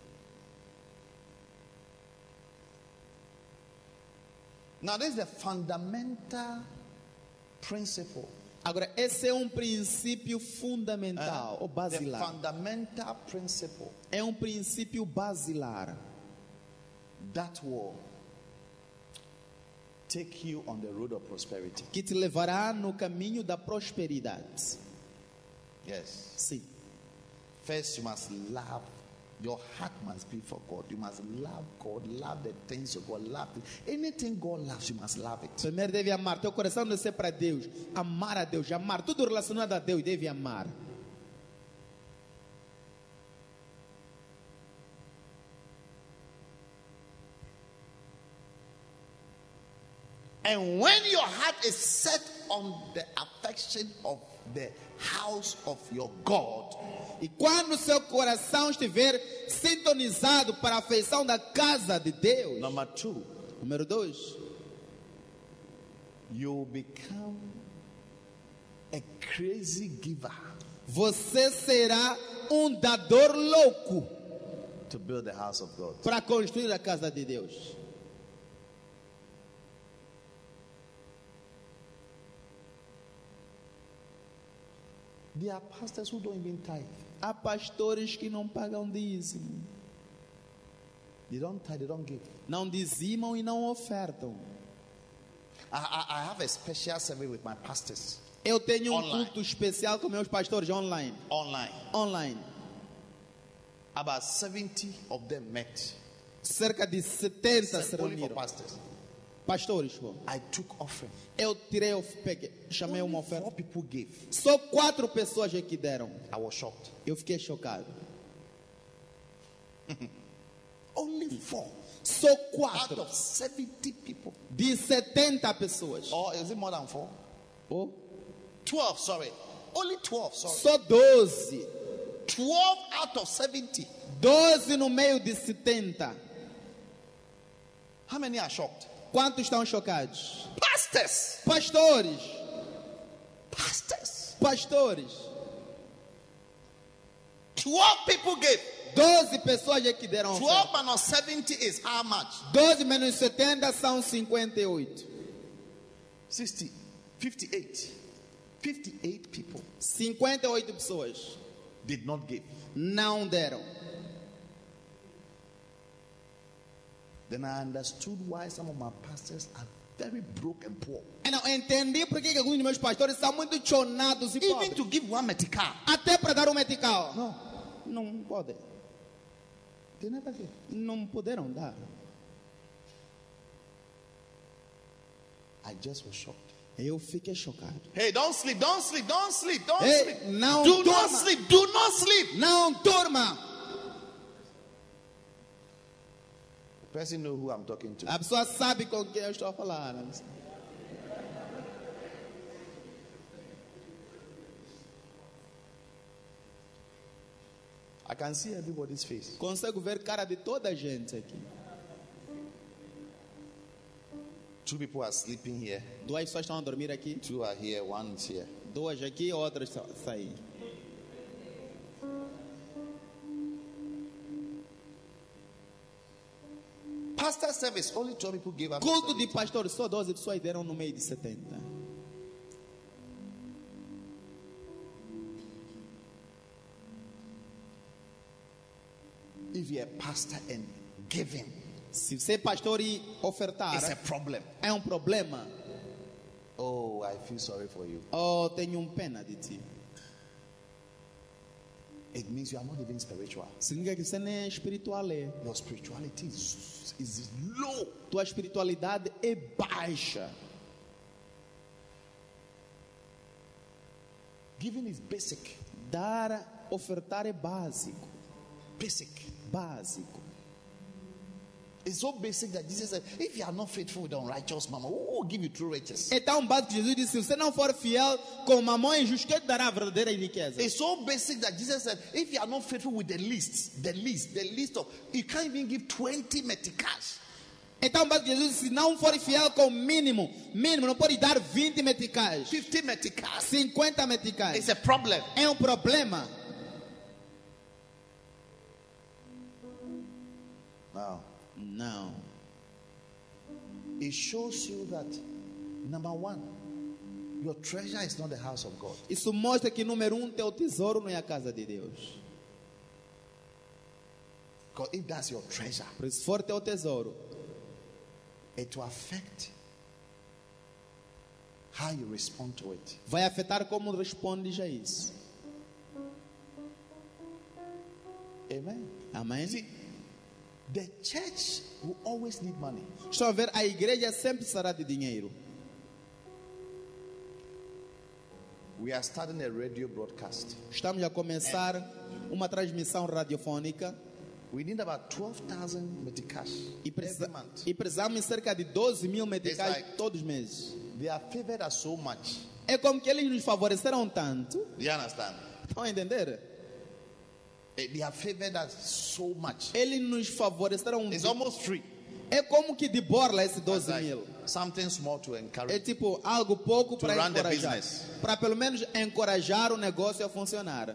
Now, this is the fundamental principle. Agora, esse é um princípio fundamental, ou The basilar. fundamental principle É um princípio basilar that will take you on the road of prosperity. que te levará no caminho da prosperidade. Yes. Sim. First, you must love. Your heart must be for God. You must love God. Love the things of God. Love it. Anything God loves, you must love it. Primeiro deve amar. Teu coração deve ser para Deus. Amar a Deus. Amar. Tudo relacionado a Deus deve amar. And when your heart is set on the affection of the house of your God, E quando seu coração estiver sintonizado para a afeição da casa de Deus. number two, Número dois. you will become a crazy giver Você será um dador louco to build the house of God. para construir a casa de Deus. There are pastors who don't even tithe. Há pastores que não pagam dízimo. They don't tithe, they don't give. Não dizimam e não ofertam. I, I, I have a special survey with my pastors Eu tenho um Online. culto especial com meus pastores online. online. Online. About seventy of them met. Cerca de setenta se Only for reuniram. pastors. Pastores, pô. I took offering. Eu tirei, eu peguei, chamei uma Only oferta. four people gave. Só quatro pessoas é que deram. I was shocked. Eu fiquei chocado. only four Só out quatro of seventy people. de setenta pessoas. Or is it more than four? Oh, twelve, sorry. Only twelve, sorry. só doze. twelve out of seventy. doze no meio de setenta. How many are shocked? Quantos estão chocados? Pastors. Pastores. Pastors. Pastores. twelve people gave. doze pessoas é que deram twelve oferta. minus seventy is how much? doze menos setenta são cinquenta e oito. sixty. fifty-eight. fifty-eight people cinquenta e oito pessoas did not give. não deram. Then I understood why some of my pastors are very broke and poor. Eu não entendi por que que alguns dos meus pastores são muito chonados e Even pobres. to give one medical. Até para dar um medical. No, Não podem. they never gave. Não puderam dar. I just was shocked. Eu fiquei chocado. Hey, don't sleep, don't sleep, don't sleep, don't Hey, sleep. não do not durma. sleep, do not sleep. Não durma. The person know who I'm talking to. A pessoa sabe com quem eu estou a falar. I can see everybody's face. Consigo ver cara de toda a gente aqui. Two people are sleeping here. Duas pessoas estão a dormir aqui. Two are here, one is here. Duas aqui, outras sa- saí. Pastor service, only twelve people gave up. Culto de pastor, só doze pessoas deram no meio de setenta. If you're a pastor and giving, Se você é pastor e ofertar, it's a problem. é um problema. Oh, I feel sorry for you. Oh, tenho um pena de ti. It means you are not even spiritual. Significa que você nem é espiritual. É. Your spirituality is, is low. Tua espiritualidade é baixa. Giving is basic. Dar, ofertar é básico. Basic. Básico. It's so basic that Jesus said, if you are not faithful with the unrighteous mama, who will give you true riches? É tão básico que Jesus disse: se você não for fiel com mamão injusto, quem te dará a verdadeira riqueza? It's so basic that Jesus said, if you are not faithful with the least, the least, the least of, you can't even give twenty meticais. É tão básico que Jesus disse: se não for fiel com o mínimo, mínimo, não pode dar vinte meticais, fifty meticais. cinquenta meticais. It's a problem. É um problema. Now, Não. it shows you that, number one, your treasure is not the house of God. Isso mostra que, número um, teu tesouro não é a casa de Deus. Because if that's your treasure, Por isso, se for teu tesouro, it will affect how you respond to it. vai afetar como respondes a isso. Amen. Amém? See, the church will always need money. Estão a ver, a igreja sempre será de dinheiro. We are starting a radio broadcast. Estamos a começar uma transmissão radiofônica We need about twelve thousand meticais e, every precisa, month. e precisamos de cerca de doze mil meticais like- todos os meses. They are favored us so much. É como que eles nos favoreceram tanto. Do you understand? Estão a entender? Eh, They are favored us so much. Eles nos favoreceram. It's almost free. É como que de borla esse It's doze like mil. something small to É encourage. tipo algo pouco To para run the encorajar. business. Para pelo menos encorajar o negócio a funcionar.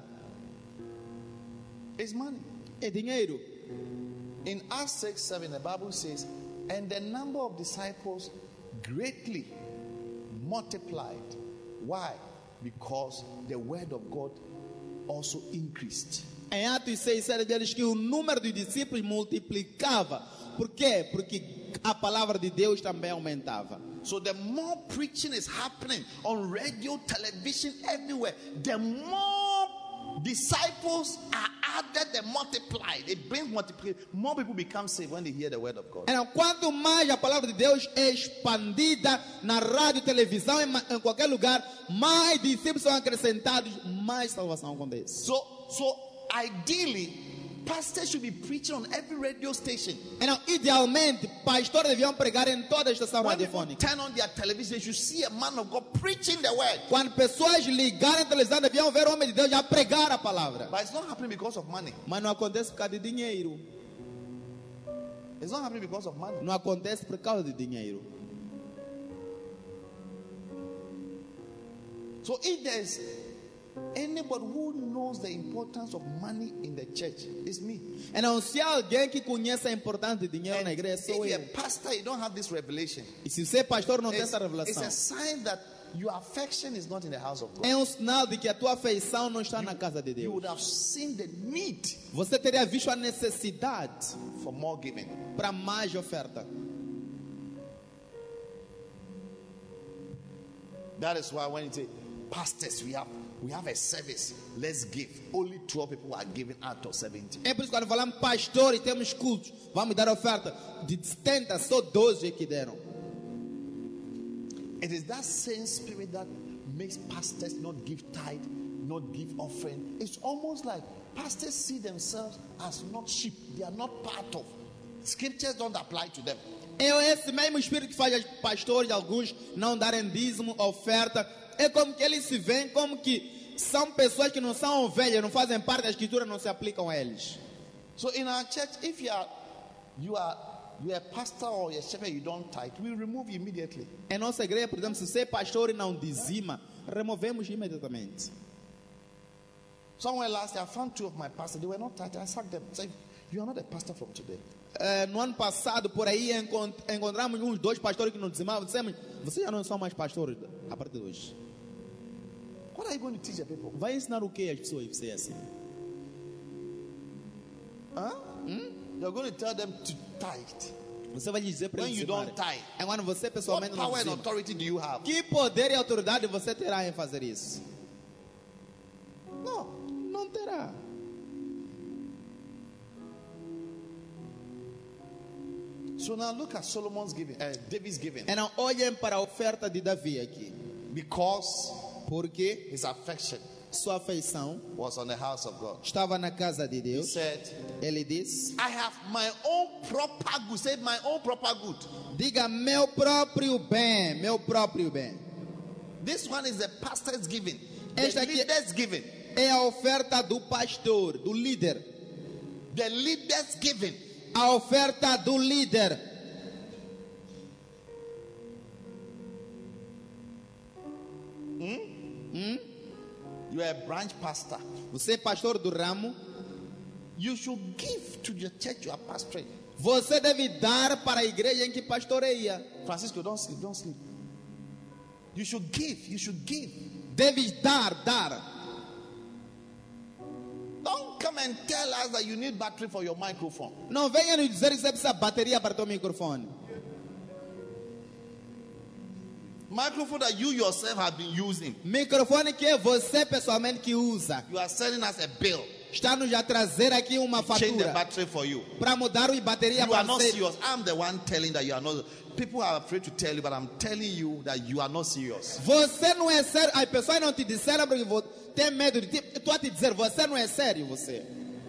It's money. É dinheiro. In Acts six seven, the Bible says, and the number of disciples greatly multiplied. Why? Because the word of God also increased. Em Atos seis, sete diz que o número de discípulos multiplicava. Por quê? Porque a palavra de Deus também aumentava. So the more preaching is happening on radio, television, everywhere, the more disciples are added and multiplied. It brings multiplication. More people become saved when they hear the word of God. Então, quanto mais a palavra de Deus é expandida na rádio, televisão, em, ma- em qualquer lugar, mais discípulos são acrescentados, mais salvação acontece. So, so ideally, pastors should be preaching on every radio station. Então, idealmente, pastores deviam pregar em toda a estação When people radiofônica. turn on their television, you see a man of God preaching the word. Quando pessoas ligarem a televisão, deviam ver o homem de Deus já pregar a palavra. But it's not happening because of money. Mas não acontece por causa de dinheiro. It's not happening because of money. Não acontece por causa de dinheiro. So if there's anybody who knows the importance of money in the church, it's me. Então, se há alguém que conhece a importância de dinheiro na igreja, If sou you're eu. a pastor, you don't have this revelation. E se você é pastor, não tem It's, essa it's revelação. a sign that your affection is not in the house of God. É um sinal de que a tua afeição não está na casa de You Deus. would have seen the need Você teria visto a necessidade for more giving. para mais oferta. That is why when you say, pastors, we have we have a service, let's give. Only twelve people are giving out of seventy. É por isso que quando falamos pastor e temos cultos, vamos dar oferta. De setenta, só doze que deram. It is that same spirit that makes pastors not give tithe, not give offering. It's almost like pastors see themselves as not sheep. They are not part of. Scriptures don't apply to them. É esse mesmo espírito que faz os pastores, alguns, não darem dízimo, oferta. É como que eles se veem como que são pessoas que não são ovelhas, não fazem parte da escritura, não se aplicam a eles. So in our church, if you are you are you are a pastor or a shepherd, you don't tithe, we remove you immediately. Em nossa igreja, por exemplo, se você é pastor e não dizima, removemos imediatamente. Somewhere last year, I found two of my pastors. They were not tithing. I sacked them. I said, you are not a pastor from today. Uh, no ano passado, por aí, encont encontramos uns dois pastores que não dizimavam. Dissemos, vocês já não são mais pastores a partir de hoje. What are you going to teach the people? Vai ensinar o que às pessoas você é assim? Huh? Hmm? You're going to tell them to tithe. Você vai dizer para When eles you dizimarem. don't tithe, É quando você what pessoalmente não power and dizima. authority do you have? Que poder e autoridade você terá em fazer isso? No. Não terá. So now look at Solomon's giving, uh, David's giving. Então, olhem para a oferta de Davi aqui. Because Porque his affection sua afeição was on the house of God. estava na casa de He Deus. said, Ele disse, I have my own proper good. Say my own proper good. diga meu próprio bem, meu próprio bem. This one is the pastor's giving. Esta The aqui- leader's giving. É a oferta do pastor, do líder. The leader's giving. A oferta do líder. You are a branch pastor. Você é pastor do ramo. You should give to the church you are pastoring. Você deve dar para a igreja em que pastoreia. Francisco, don't sleep, don't sleep. You should give, you should give. Deves dar, dar. Don't come and tell us that you need battery for your microphone. Não venha nos dizer que você precisa de bateria para o teu microfone. Microphone that you yourself have been using. Microfone que é você pessoalmente que usa. You are sending us a bill. Está nos a trazer aqui uma Change the fatura battery for you. para mudar o bateria You are para not você. serious. I'm the one telling that you are not. People are afraid to tell you, but I'm telling you that you are not serious. Você não é sério. As pessoas não te disseram porque vo- tem medo de ti. Estou a te dizer, você não é sério, você.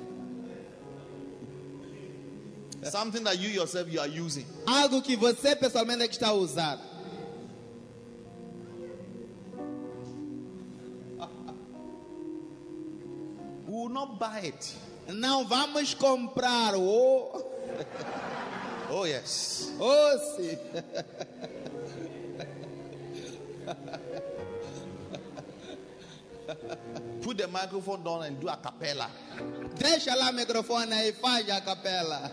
Something that you yourself you are using. Algo que você pessoalmente é que está a usar. We will not buy it. Não vamos comprar o... Oh yes. Oh, sim. Put the microphone down and do a cappella. Deixa lá o microfone aí, faz a capela.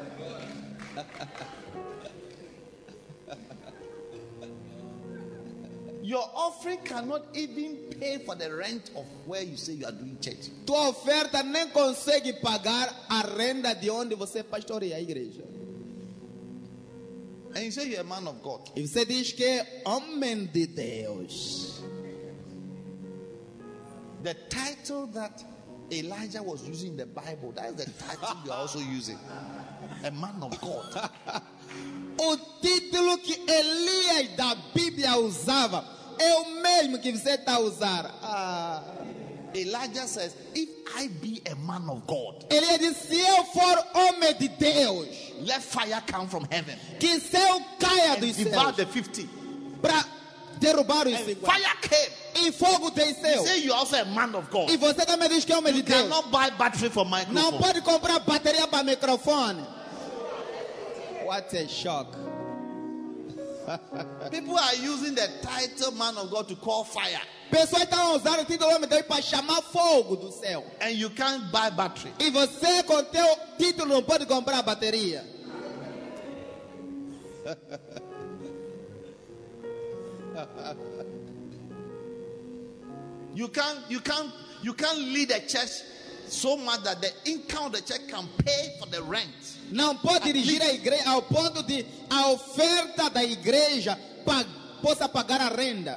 Your offering cannot even pay for the rent of where you say you are doing church. Tua oferta nem consegue pagar a renda de onde você pastoreia a igreja. And you say you're a man of God. E você diz que é homem de Deus. The title that Elijah was using in the Bible, that is the title you are also using. A man of God. O título que Elias da Bíblia usava é o mesmo que você está a usar. Ah, Elijah says, if I be a man of God, Ele disse: se eu for homem de Deus, let fire come from heaven que céu caia and dos devour céus the fifty. para derrubar os And cinquenta. fire came. E fogo desceu. Say you are also a man of God. E você também diz que é homem You de Deus. cannot buy battery for Não microphone. pode comprar bateria para microfone. What a shock. People are using the title man of God to call fire. Pessoas estão usando o título homem de Deus para chamar fogo do céu. And you can't buy battery. E você com teu título não pode comprar bateria. You can't, you can't, you can't lead a church so much that the income of the church can pay for the rent. Não pode dirigir a igreja ao ponto de a oferta da igreja pa, possa pagar a renda.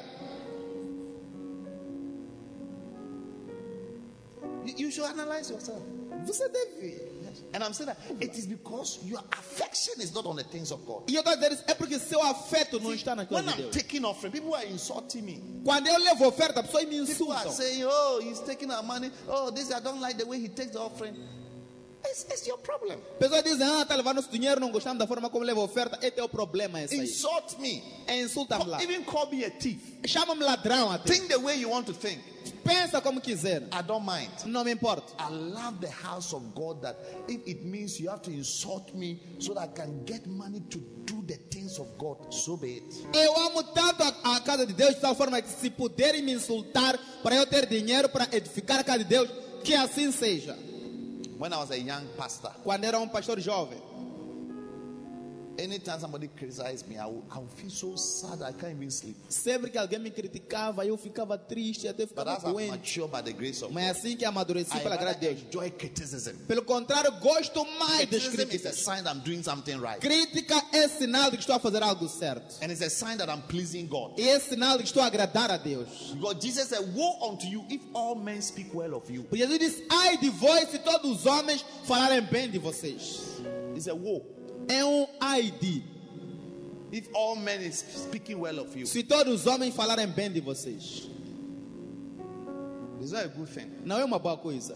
You, you should analyze yourself. Você deve. And I'm saying that it is because your affection is not on the things of God. E eu estou dizendo isso, é porque seu afeto não está na coisa When de I'm Deus. taking offering, people are insulting me. Quando eu levo oferta, a pessoa me People are insulta. saying, oh, he's taking our money. Oh, this, I don't like the way he takes the offering. It's, it's your problem. Pessoas dizem: ah, está levando nosso dinheiro, não gostamos da forma como leva oferta. Esse é o problema. Esse aí. Insult me. É insulta-me lá. Even call me a thief. Chama-me ladrão até. Think the way you want to think. Pensa como quiser. I don't mind. Não me importa. I love the house of God that if it means you have to insult me so that I can get money to do the things of God, so be it. Eu amo tanto a, a casa de Deus de tal forma que se puderem me insultar para eu ter dinheiro para edificar a casa de Deus, que assim seja. When I was a young pastor, Quando era um pastor jovem, anytime somebody criticized me, I would, I would feel so sad I can't even sleep. sempre que alguém me criticava, eu ficava triste, até But ficava as I've doente. matured by the grace of Mas é God, assim que amadureci I pela graça de rather Deus. enjoy criticism. Pelo contrário, gosto mais das Criticism is a críticas. sign that I'm doing something right. Crítica é sinal de que estou a fazer algo certo. And it's a sign that I'm pleasing God. E é sinal de que estou a agradar a Deus. Because Jesus said, woe unto you if all men speak well of you. Porque Jesus disse: ai de vós se todos os homens falarem bem de vocês. It's a woe. É um ai de. If all men is speaking well of you. Se todos os homens falarem bem de vocês. It's not a good thing. Não é uma boa coisa.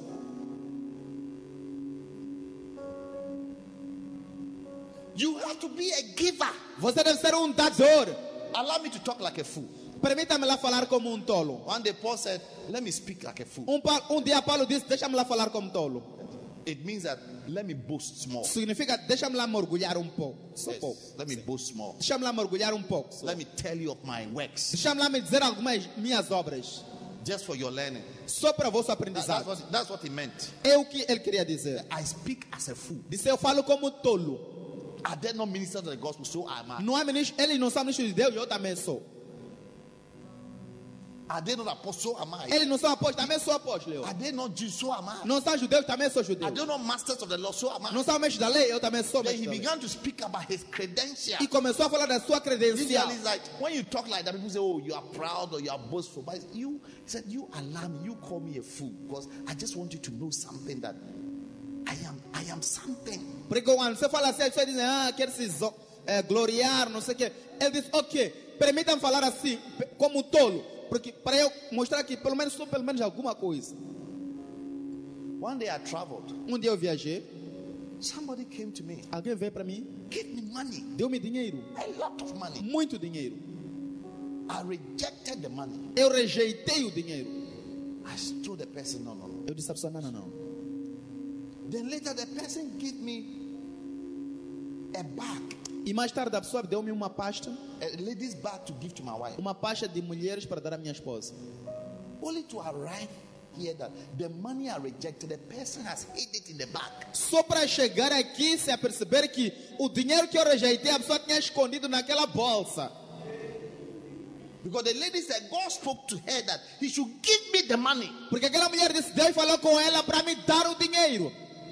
You have to be a giver. Você deve ser um dador. Allow me to talk like a fool. Permita-me lá falar como um tolo. One day Paul said, let me speak like a fool. Um, pa- um dia Paulo disse: deixa-me lá falar como tolo. It means that let me boast small. Significa: deixa-me lá mergulhar um pouco. Só Yes, pouco. let me boast small. Deixa-me lá mergulhar um pouco. só. Let me tell you of my works. Deixa-me lá me dizer algumas minhas obras. Just for your learning. Só para o vosso That- that's, aprendizado. what, that's what he meant. É o que ele queria dizer. I speak as a fool. Disse: eu falo como tolo. Are there not ministers of the gospel? So am I. Não há ministro, eles não são ministros de Deus, eu também sou. Are they not apostles? So am I. Eles não são apóstolos, também sou apóstolo. eu. Are they not Jews? So am I. Não são judeus, também sou judeu. Are they not masters of the law? So am I. Não são mestres da lei, eu também sou Then mestre he da lei. began to speak about his credential. E começou a falar da sua credencial. Usually it's like when you talk like that, people say, "Oh, you are proud or you are boastful." But you he said, "You allow me. You call me a fool because I just want you to know something that I am. I am something." Porque quando você fala assim, as pessoas dizem: ah, quer se zo- eh, gloriar, não sei o quê. Ele diz: ok, permitam falar assim, pe- como tolo. Porque para eu mostrar que pelo menos sou pelo menos alguma coisa. One day I traveled. Um dia eu viajei, Somebody came to me, alguém veio para mim, gave me money, deu-me dinheiro, a lot of money. muito dinheiro. I rejected the money. Eu rejeitei o dinheiro. I told the person, "No, no, no." Eu disse à pessoa: não, não, não. Then later the person gave me a bag, E mais tarde a pessoa deu-me uma pasta, a lady's bag to give to my wife, uma pasta de mulheres para dar à minha esposa. only to arrive here that the money I rejected, the person has hid it in the bag. Só para chegar aqui se aperceber que o dinheiro que eu rejeitei a pessoa tinha escondido naquela bolsa. Because the lady said God spoke to her that he should give me the money. Porque aquela mulher disse: Deus falou com ela para me dar o dinheiro.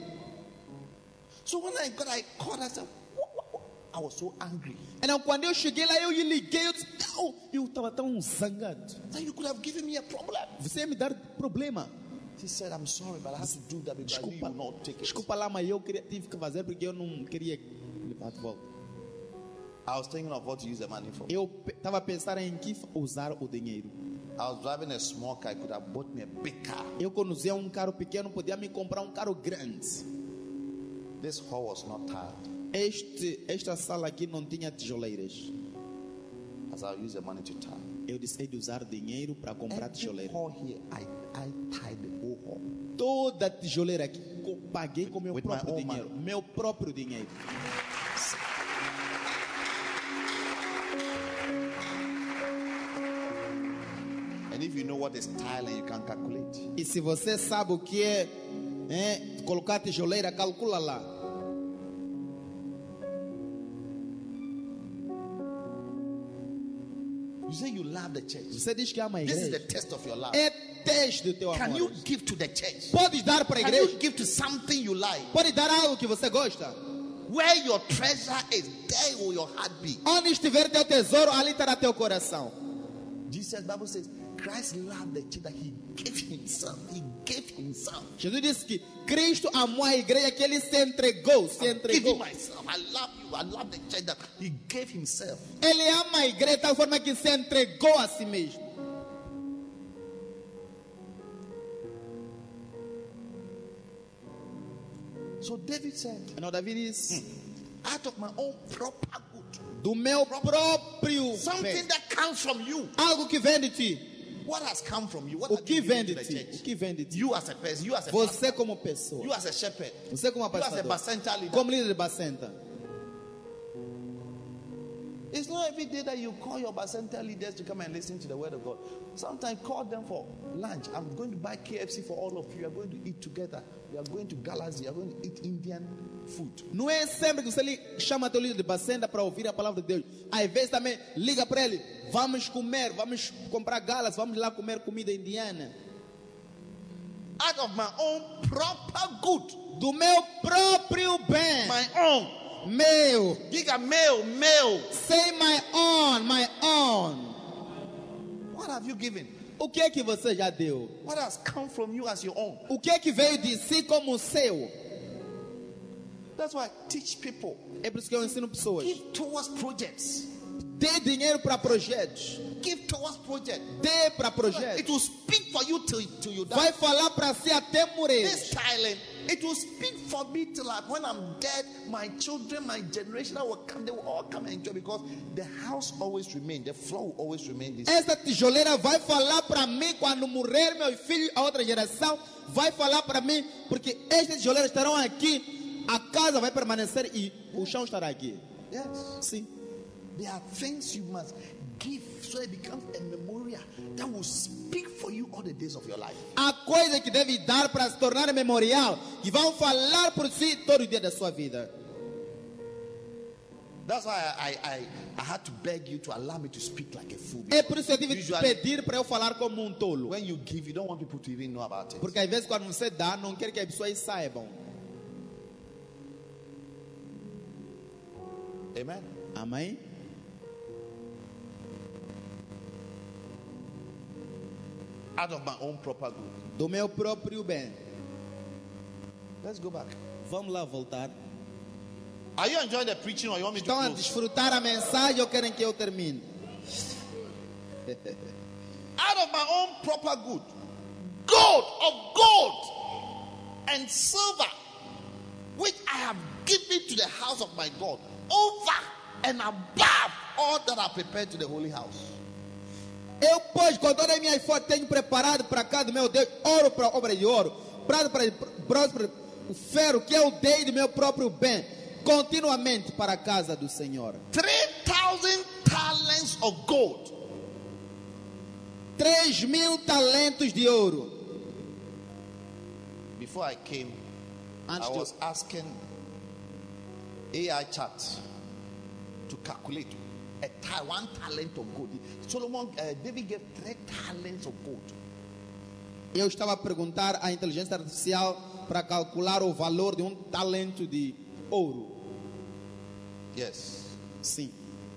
So when I got, I called, I said, "What, what, what?" I was so angry. Então, quando eu cheguei lá, eu lhe liguei. Eu disse: não, eu estava tão zangado. That you could have given me a problem. Você ia me dar problema. She said, "I'm sorry, but I have to do that because I knew you Desculpa, would not take it." desculpa lá, mas eu queria, tive que fazer porque eu não queria levar de volta. I was thinking of what to use the money for. Eu estava a pensar em que usar o dinheiro. I was driving a small car. I could have bought me a big car. Eu conduzia um carro pequeno, podia me comprar um carro grande. This hall was not tiled. Este, esta sala aqui não tinha tijoleiras. As I use the money to tile. Eu decidi de usar dinheiro para comprar Every tijoleira. hall here, I, I tied the whole hall. Toda a tijoleira aqui eu paguei com meu With my próprio own dinheiro. money. Meu próprio dinheiro. And if you know what is tiling, you can calculate. E se você sabe o que é, é colocar tijoleira, calcula lá. You say you love the church. Você diz que ama a This is the igreja. test of your love. É teste do teu Can amor. you give to the church? Pode dar para a Can you igreja. give to something you like? Pode dar algo que você gosta. Where your treasure is, there will your heart be. Onde estiver teu tesouro, ali estará teu coração. Jesus, Bible says, Christ loved the church that he gave himself. He gave himself. Jesus disse que Cristo amou a igreja, que ele se entregou, se Giving entregou. myself. I love you. I love the church that he gave himself. Ele ama a igreja de tal forma que se entregou a si mesmo. So David said, Não, Davi disse, out of my own proper good, do meu próprio something bem, that comes from you. algo que vem de ti. What has come from you? What O have que you vem given de to the ti? church? O que vem de ti? You as a person, you as a pastor, Você como pessoa, you as a shepherd, você como you as a apostador, bacenta leader. como líder de Bacenta. It's not every day that you call your bacenta leaders to come and listen to the word of God. Sometimes call them for lunch. I'm going to buy K F C for all of you. You are going to eat together. You are going to Galaxy. You are going to eat Indian food. Não é sempre que você li- chama teu líder de Bacenta para ouvir a palavra de Deus. Às vezes também liga para ele, vamos comer, vamos comprar galas, vamos lá comer comida indiana. Out of my own proper good. Do meu próprio bem. My own. Meu. Giga meu, meu. Say my own, my own. What have you given? O que é que você já deu? What has come from you as your own? O que é que veio de si como seu? That's why I teach people. É por isso que eu ensino pessoas. Give towards projects. Dê dinheiro para projetos. Give towards projects. Dê para It projetos. will speak for you till, till you die. Vai falar para si até morrer. This silent, it will speak for me till like when I'm dead, my children, my generation will come, they will all come and enjoy because the house always remain, the floor will always remain this. Essa tijoleira vai falar para mim quando morrer meus filhos, a outra geração vai falar para mim, porque estas tijoleiras estarão aqui, a casa vai permanecer e o chão estará aqui. Yes. Sim. There are things you must give so it becomes a memorial that will speak for you all the days of your life. Há coisas que deve dar para se tornar memorial, que vão falar por si todo o dia da sua vida. That's why I, I, I, I had to beg you to allow me to speak like a fool. É por isso que eu tive que Usually, pedir para eu falar como um tolo. when you give, you don't want people to even know about it. Porque às vezes quando você dá, não quer que as pessoas saibam. Amen. Amém? Out of my own proper good. Do meu próprio bem. Let's go back. Vamos lá voltar. Are you enjoying the preaching or you want me to Estão a close? desfrutar a mensagem ou querem que eu termine? Out of my own proper good, gold of gold and silver, which I have given to the house of my God, over and above all that are prepared to the holy house. Eu, pois, com todas as minhas forças, tenho preparado para cá do meu Deus ouro para obra de ouro, prata para bronze para o ferro, que eu dei do meu próprio bem, continuamente para a casa do Senhor. Three thousand talents of gold. Três mil talentos de ouro. Before I came, Antes I de- was asking A I chat to calculate a ta- one talent of gold. Solomon, uh, David gave three talents of gold. Eu estava a perguntar à inteligência artificial para calcular o valor de um talento de ouro. Yes. Sim.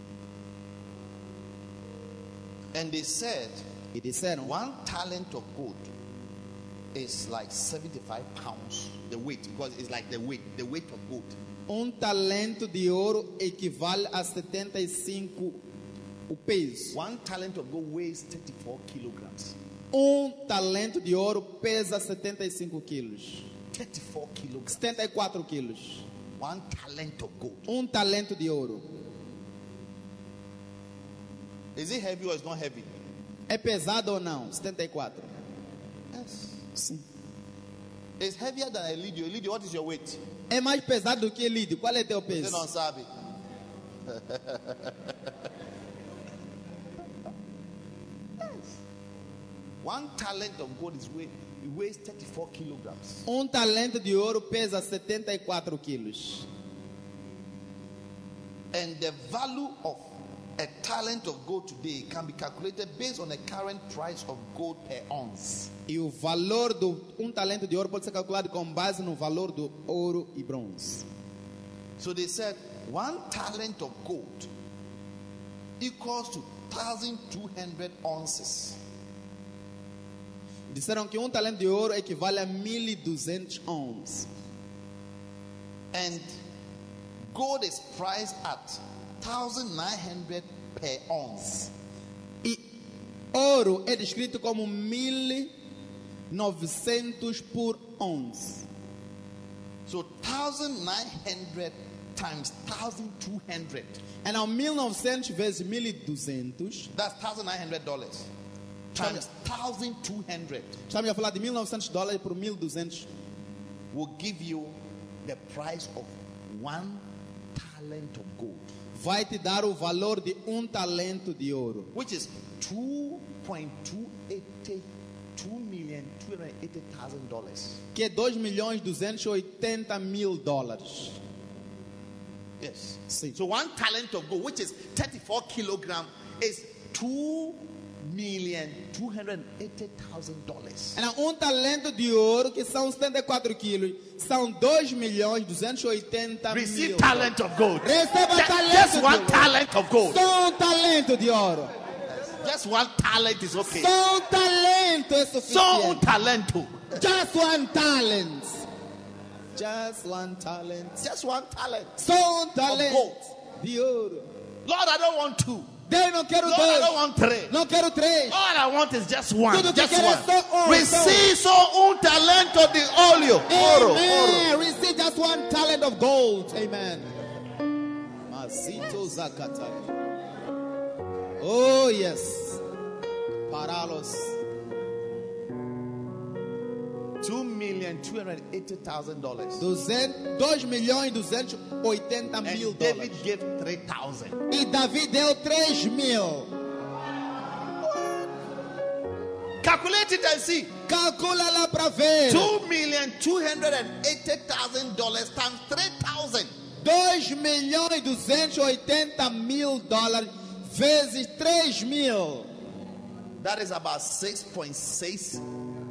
And they said E disseram, one talent of gold is like seventy-five pounds, the weight, because it's like the weight, the weight of gold. um talento de ouro equivale a setenta e cinco o peso. One talent of gold weighs thirty-four kilograms. Um talento de ouro pesa setenta e cinco quilos. thirty-four kilograms. setenta e quatro quilos. One talent of gold. Um talento de ouro. Is it heavy or it's not heavy? É pesado ou não? setenta e quatro. Yes. Sim. It's heavier than a Elidio. Elidio, what is your weight? É mais pesado do que Elidio. Qual é teu Você peso? não sabe. One talent of gold is weight, it weighs thirty-four kilograms. Um talento de ouro pesa setenta e quatro quilos. And the value of a talent of gold today can be calculated based on the current price of gold per ounce. E o valor de um talento de ouro pode ser calculado com base no valor do ouro e bronze. So they said one talent of gold equals to one thousand two hundred ounces. Disseram que um talento de ouro equivale a mil e duzentos ons. And gold is priced at one thousand nine hundred per ounce. E ouro é descrito como mil e novecentos por ons. So one thousand nine hundred times one thousand two hundred. Então mil e novecentos vezes mil e duzentos. That's one thousand nine hundred dollars. Times one thousand two hundred Estamos a falar de mil e novecentos dólares por mil e duzentos. will give you the price of one talent of gold, Vai te dar o valor de um talento de ouro, which is two point two eight two million two hundred eighty thousand dollars. que é dois milhões duzentos e oitenta mil dólares. Yes. Sim. So one talent of gold, which is thirty-four kilogram, is two million two hundred eighty thousand dollars. Então, um talento de ouro, que são setenta e quatro quilos, são dois milhões duzentos e oitenta mil. Receive talent of gold. Receba Ju- talento Just de one ouro. talent of gold. Só um talento de ouro. Just one talent is okay. Só um talento é Só um suficiente. talento. Just one talent. Just one talent. Just one talent. Só um Of talento gold. de ouro. Lord, I don't want two. Deus, não quero Lord, I don't dois. want three. Não quero três. All I want is just one. Tudo que Just quero é one. só um, Receive só um talento de óleo. Ouro, ouro. Amen. Receive just one talent of gold. Amen. Masito Zakata. Oh, yes. Paralos. Two million two hundred eighty thousand dollars. dois milhões e duzentos e oitenta mil And David dólares. gave three thousand. E Davi deu três mil. Calculate it and see. Calcula lá para ver. Two million two hundred eighty thousand dollars times three thousand. dois milhões e duzentos e oitenta mil dólares vezes três mil. That is about six point six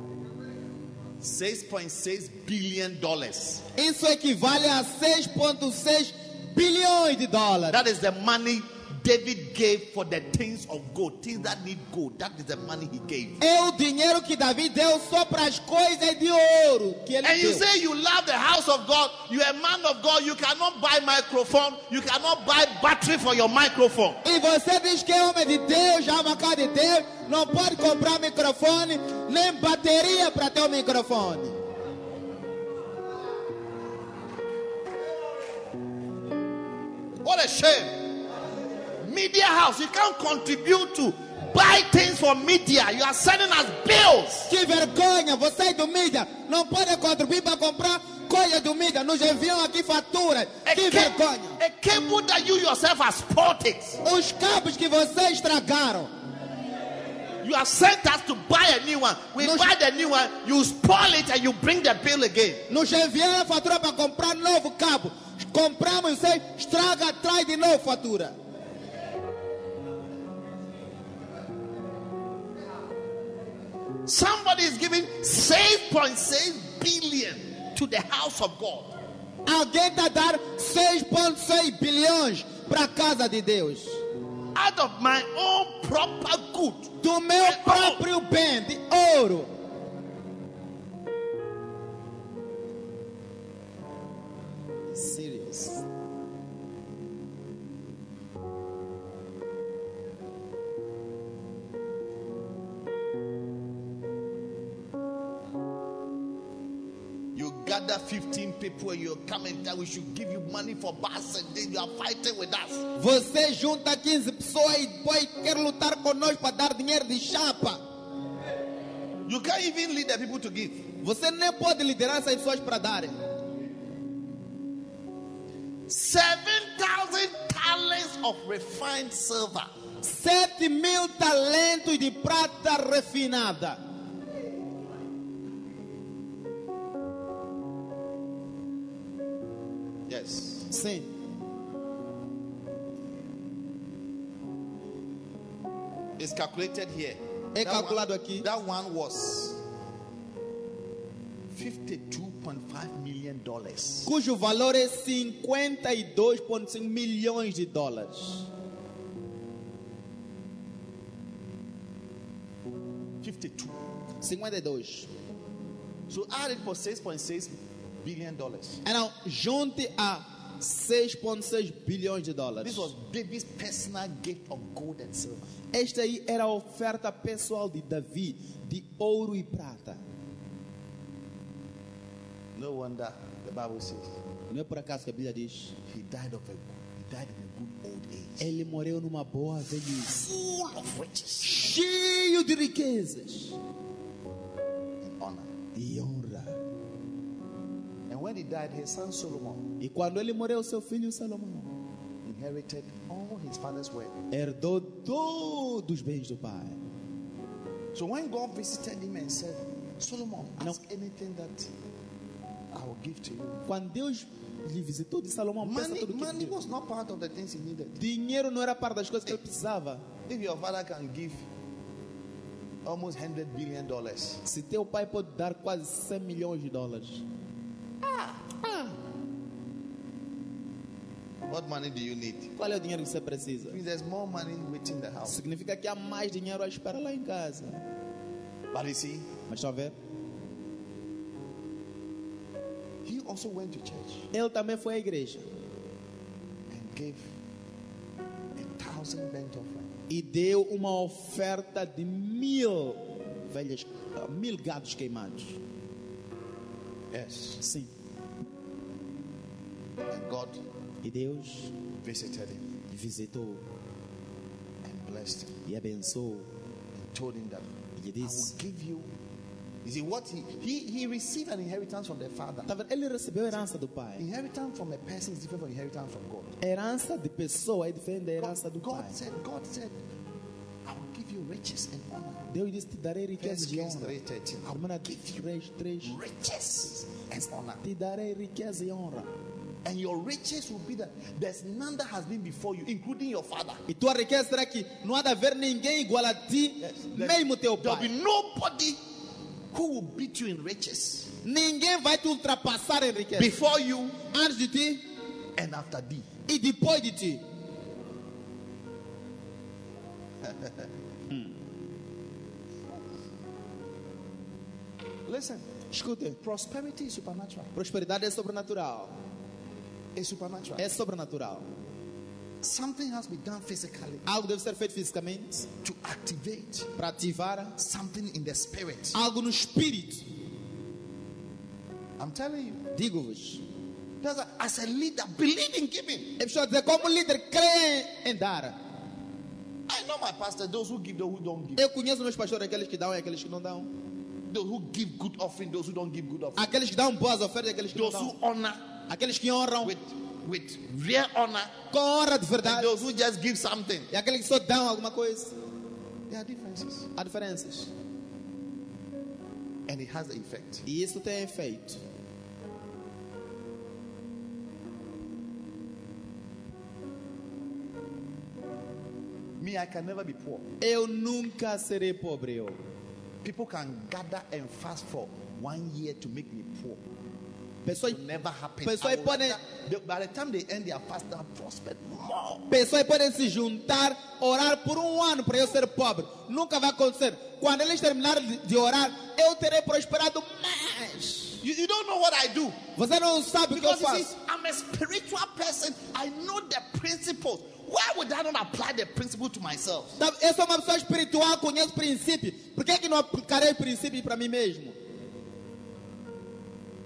six point six billion dollars. Isso equivale a seis vírgula seis bilhões de dólares. That is the money David gave for the things of gold, things that need gold. That is the money he gave. É o dinheiro que Davi deu só para as coisas de ouro que ele And you deu. say you love the house of God, you are a man of God, you cannot buy microphone, you cannot buy battery for your microphone. E você diz que é homem de Deus, ama a casa de Deus, não pode comprar microfone, nem bateria para ter o microfone. What a shame. Media house, you can't contribute to buy things for media. You are sending us bills. Que vergonha, você do mídia não pode contribuir para comprar coisa do mídia, nos enviam aqui faturas. A, Que ca- vergonha. a cable that you yourself have sported. Os cabos que vocês estragaram. You have sent us to buy a new one. We No, buy the new one, you spoil it and you bring the bill again. Nos enviaram a fatura para comprar novo cabo. Compramos, você estraga, traz de novo fatura. Somebody is giving six point six billion to the house of God. Alguém está a dar seis vírgula seis bilhões para a casa de Deus. Out of my own proper good. Do meu próprio bem, de ouro. Serious. You gather fifteen people and you come and tell we should give you money for bus, and then you are fighting with us. Você junta quinze pessoas e depois quer lutar conosco para dar dinheiro de chapa. You can't even lead the people to give. Você nem pode liderar essas pessoas para darem. Seven thousand talents of refined silver. Sete mil talentos de prata refinada. Yes. Sim. It's calculated here. É That calculado one- aqui. That one was fifty-two point five million dollars. Cujo valor é cinquenta e dois vírgula cinco milhões de dólares. fifty-two. cinquenta e dois. So add it for six point six billion dollars. Então, junte a seis vírgula seis bilhões de dólares. This was David's personal gift of gold and silver. Esta aí era a oferta pessoal de Davi, de ouro e prata. No wonder the Bible says Não é por acaso que a Bíblia diz: he died of a he died in a good old age, ele morreu numa boa velhice, full of riches cheio de riquezas and honor. e honra. And when he died, his son Solomon E quando ele morreu, seu filho Salomão inherited all his father's wealth. herdou todos os bens do pai. So when God visited him and said, Solomon, No. ask anything that I will give to you. Quando Deus lhe visitou, disse: Salomão, peça Money, tudo o que money pediu. was not part of the things he needed. Dinheiro não era parte das coisas que ele precisava. If your father can give almost one hundred billion dollars, Se teu pai pode dar quase cem milhões de dólares, what money do you need? qual é o dinheiro que você precisa? It means there's more money waiting in the house. Significa que há mais dinheiro à espera lá em casa. But you see, Mas estão a ver? he also went to church Ele também foi à igreja and gave a thousand burnt offering. e deu uma oferta de mil velhas, mil gados queimados. Yes. Sim. And God E Deus visited him visitou and blessed him e abençoou. and told him that E lhe I will disse: give you. You see what he, he he received an inheritance from the father. Tá vendo? Ele recebeu a herança do pai. Inheritance from a person is different from inheritance from God. A herança de pessoa é diferente da herança do God, pai. God said, God said, I will give you riches and honor. Deus disse: te darei riqueza First e Kings honra. three thirteen. I will Romana give you três, três. riches and honor. Te darei riqueza e honra. And your riches will be that there's none that has been before you, including your father. E tua riqueza será que não há de haver ninguém igual a ti, mesmo teu There'll be pai. nobody who will beat you in riches Ninguém vai te ultrapassar em riqueza. before you Antes de ti and after thee. e depois de ti. Listen, Escute, prosperity is supernatural. prosperidade é sobrenatural. It's supernatural. É sobrenatural. Something has to be done physically Algo deve ser feito fisicamente to activate para ativar something in the spirit. algo no espírito. I'm telling you. Digo-vos. That's a- As a leader, believe in giving. É preciso dizer, como líder, crê em dar. I know my pastor, those who give, those who don't give. Eu conheço meus pastores, aqueles que dão e aqueles que não dão. Those who give good offering, those who don't give good offering. Aqueles que dão boas ofertas e aqueles que não Those who dão. honor Aqueles que honram with, with real honor. com honra de And verdade. those who just give something. E aqueles que só dão alguma coisa. There are differences. Há diferenças. And it has the effect. E isso tem efeito. Me, I can never be poor. Eu nunca serei pobre. Eu. People can gather and fast for one year to make me poor. Pessoas, It will never happen. Pessoas I will podem- rather- they- by the time they end their fast, they have prospered more. pessoas podem se juntar, orar por um ano para eu ser pobre. Nunca vai acontecer. Quando eles terminarem de, de orar, eu terei prosperado mais. You, you don't know what I do. Você não sabe o que eu Because you see, faço. I'm a spiritual person. I know the principles. Why would I not apply the principle to myself? Sabe, eu sou uma pessoa espiritual, conheço princípios. Por que, que não aplicarei princípios para mim mesmo?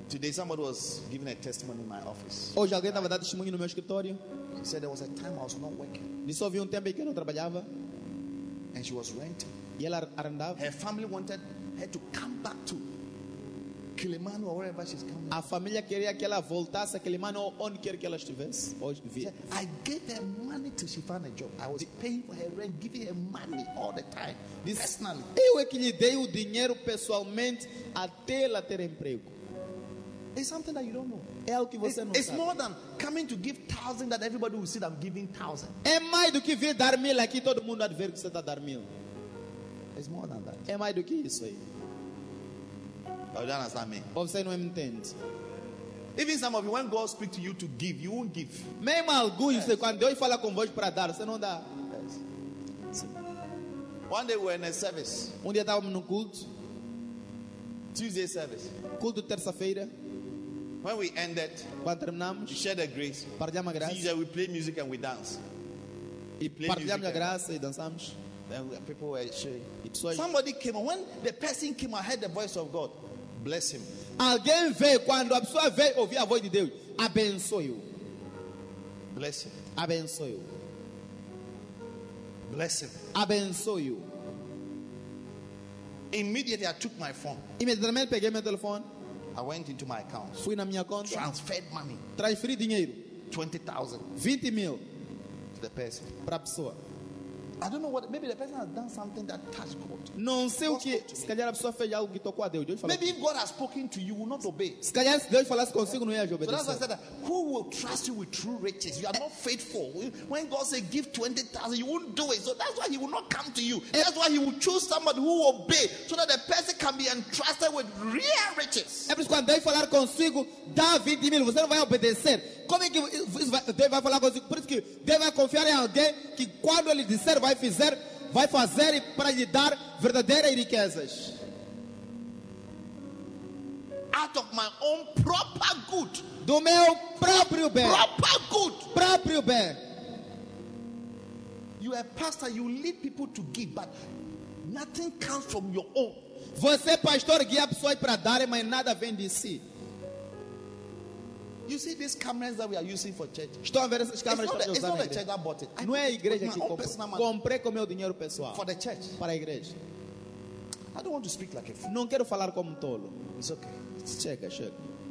Today, somebody was giving a testimony in my office. Hoje alguém estava dando testemunho no meu escritório. She said there was a time I was not working Disse houve um tempo em que eu não trabalhava and she was renting. e ela arrendava. Her family wanted her to come back to Kilimani or wherever she's coming. A família queria que ela voltasse àquele mano onde quer que ela estivesse. Hoje She via. said, I gave her money till she found a job. I was paying for her rent, giving her money all the time. Disse, Personally. eu é que lhe dei o dinheiro pessoalmente até ela ter emprego. It's something that you don't know. É algo que It's, você não it's sabe. more than coming to give thousand that everybody will see that I'm giving thousand. É mais do que vir dar mil aqui, todo mundo há de ver que você está a dar mil. It's more than that. É mais do que isso aí. Oh, you don't understand me? Ou você não me entende? Even some of you, when God speaks to you to give, you won't give. Mesmo alguns, quando Deus fala convosco para dar, você não dá. Sim. One day we were in a service, Um dia estávamos no culto, Tuesday service. culto de terça-feira, When we ended, quando we terminamos, shared the grace. partilhamos a graça. Usually we play music and we dance. E play partilhamos a music. graça e dançamos. Then we- people were sharing. E pessoas... Somebody came, and when the person came, I heard the voice of God. Bless him. Alguém veio, quando a pessoa veio ouvir a voz de Deus, abençoe-o, Bless him. abençoe-o, Bless him. abençoe-o. Immediately I took my phone. Imediatamente peguei meu telefone, I went into my account. fui na minha conta, Transferred money. transferi dinheiro, twenty thousand vinte mil to the person. para a pessoa. I don't know what, maybe the person has done something that touched God. Não sei o que, se calhar a pessoa fez algo que tocou a Deus. Deus falou, Maybe if God has spoken to you, you will not obey. se calhar se Deus falasse consigo, não ia So that's why I obedecer. said that who will trust you with true riches? You are not faithful. When God says give twenty thousand, you won't do it. So that's why He will not come to you. That's why He will choose somebody who will obey so that the person can be entrusted with real riches. É por isso que quando Deus falar consigo, dá vinte mil, você não vai obedecer. Como é que isso vai- Deus vai falar consigo? Por isso que Deus vai confiar em alguém que quando Ele disser, vai fazer, vai fazer para lhe dar verdadeiras riquezas. Out of my own proper good. Do meu próprio bem. Proper good. Próprio bem. You are a pastor, you lead people to give, but nothing comes from your own. Você, pastor, guia pessoas para darem, mas nada vem de si. You see these cameras that we are using for church. Estão a ver essas It's câmeras not, que the, estamos it's usando not na the church igreja? that bought it. I Não é a bought it igreja with que my own comprou. personal money Comprei com o meu dinheiro pessoal. for the church. Para a igreja. I don't want to speak like a fool. Não quero falar como tolo. It's okay. Chega, chega.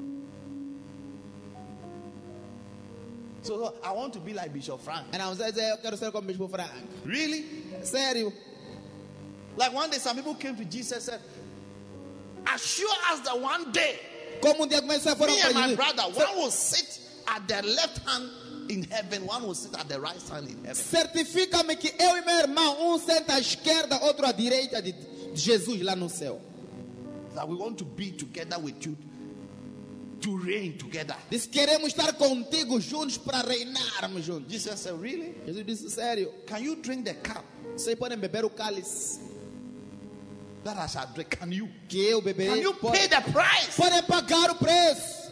So so I want to be like Bishop Frank. E não, você dizer, eu quero ser como Bispo Franco. Really? Sério. Like one day, some people came to Jesus and said, assure us that one day, Como um dia começou a foram me para and my Jesus. brother, one will sit at the left hand in heaven, one will sit at the right hand in heaven. Certifica-me que eu e meu irmão, um senta à esquerda, outro à direita de de Jesus lá no céu. That we want to be together with you, to reign together. Disse, queremos estar contigo juntos para reinarmos juntos. Jesus said, really? Jesus disse, sério, Can you drink the cup vocês podem beber o cálice that I shall drink? Can you? que eu Can beberei? you Podem, pay the price? podem pagar o preço.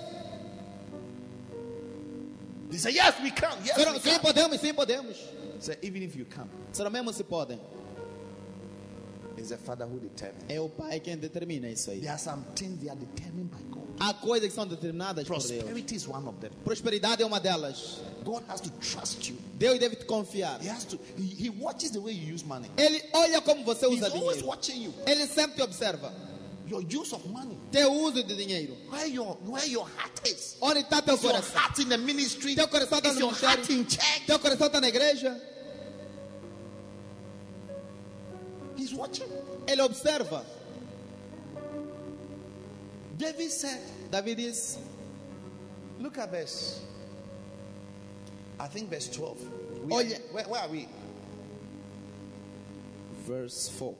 He said, yes, we can. Yes, Será, we sim, can. podemos, sim, podemos. He said, even if you can, Será mesmo se podem? it's the Father who determines. É o Pai quem determina isso aí. There are some things they are determined by God. Há coisas que são determinadas por Deus. Prosperity is one of them. Prosperidade é uma delas. God has to trust you. Deus deve te confiar. He has to. He, he watches the way you use money. Ele olha como você He's usa always dinheiro. watching you. Ele sempre te observa. Your use of money. Teu uso de dinheiro. Where your where your heart is. Onde está teu Is your coração? heart in the ministry? Teu coração está Is no your heart ministério? in church? Teu coração está na igreja? He's watching. Ele observa. David said, Davi disse, look at verse. I think verse twelve. We Oh, are- yeah. where, where are we? verse four.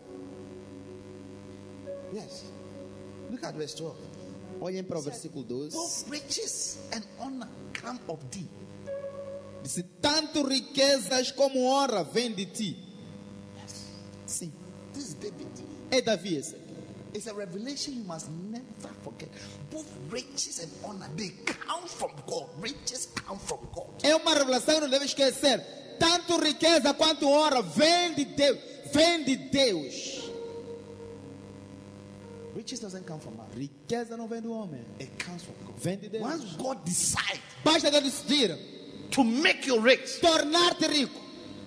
Yes. Look at verse twelve. Olhem para o versículo doze. Both riches and honor come of thee. Disse, tanto riquezas como honra vem de ti. Yes. Sim. This is David. É Davi esse. It's a revelation you must never forget. Both riches and honor, they come from God. Riches come from God. É uma revelação que não deve esquecer. Tanto riqueza quanto honra vem de Deus. Vem de Deus. Riches doesn't come from us. Riqueza não vem do homem, It comes from God. vem de Deus. Once God decides Basta Deus decidir to make you rich, tornar-te rico,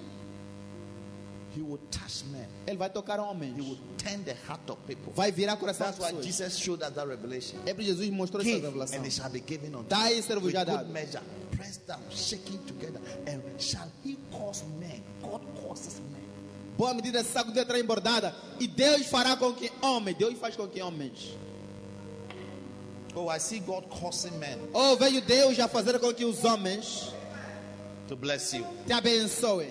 He will touch men. Ele vai tocar He homens, will turn the heart of people. vai virar o coração das That's why pessoas. Jesus showed us that revelation. É porque Jesus mostrou essa Give, revelação. and it shall be given unto Dai e you. ser-vos With já good dado. measure, pressed down, shaking together, and shall He cause men? God causes men. Boa medida, saco de trem bordada. E Deus fará com que homens, Deus faz com que homens. Oh, I see God causing men Ou veio Deus já fazer com que os homens to bless you. te abençoem.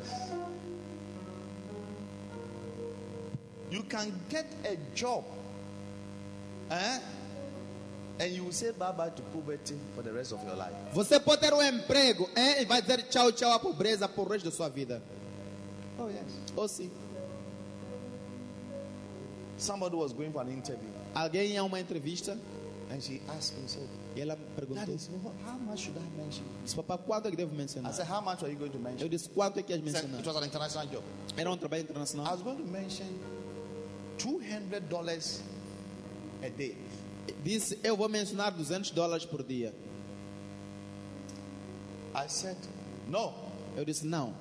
You can get a job, eh? And you will say bye bye to poverty for the rest of your life. Você pode ter um emprego, hein? E vai dizer tchau, tchau à pobreza por resto da sua vida. Oh, yes. Ou sim, Somebody was going for an interview, alguém ia a uma entrevista and she asked me, so, e ela perguntou: Daddy, so how much should I mention? disse, papai, quanto é que devo I mencionar? said, how much are you going to mention? Eu disse, quanto é que ias He said, mencionar? it was an international job. Era um trabalho I internacional. was going to mention two hundred dollars a day. Disse, eu vou mencionar duzentos dólares por dia. I said, no, Eu disse, não,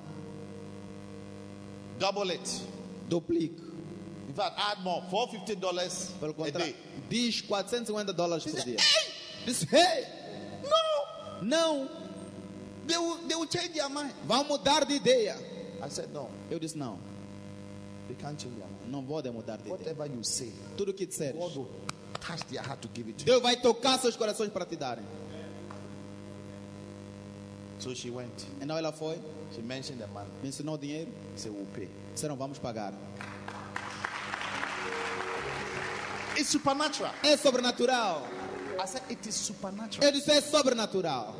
double it. duplique. In fact, add more, four hundred fifty dollars Pelo a contrário, day. diz quatrocentos e cinquenta dólares por said, dia. "Hey!" Disse, hey, No, não, they will, they will change their mind. vão mudar de ideia. I said, no, Eu disse, não, they can't change their mind. não vou mudar de ideia. Whatever you say, Tudo que disseres, God will touch their heart to give it to you. Deus vai tocar seus corações para te darem. So she went. Então ela foi, She mentioned the money. mencionou o dinheiro, He said, we'll pay. disseram, vamos pagar. It's supernatural. É sobrenatural. I said, it is supernatural. Eu disse, é sobrenatural.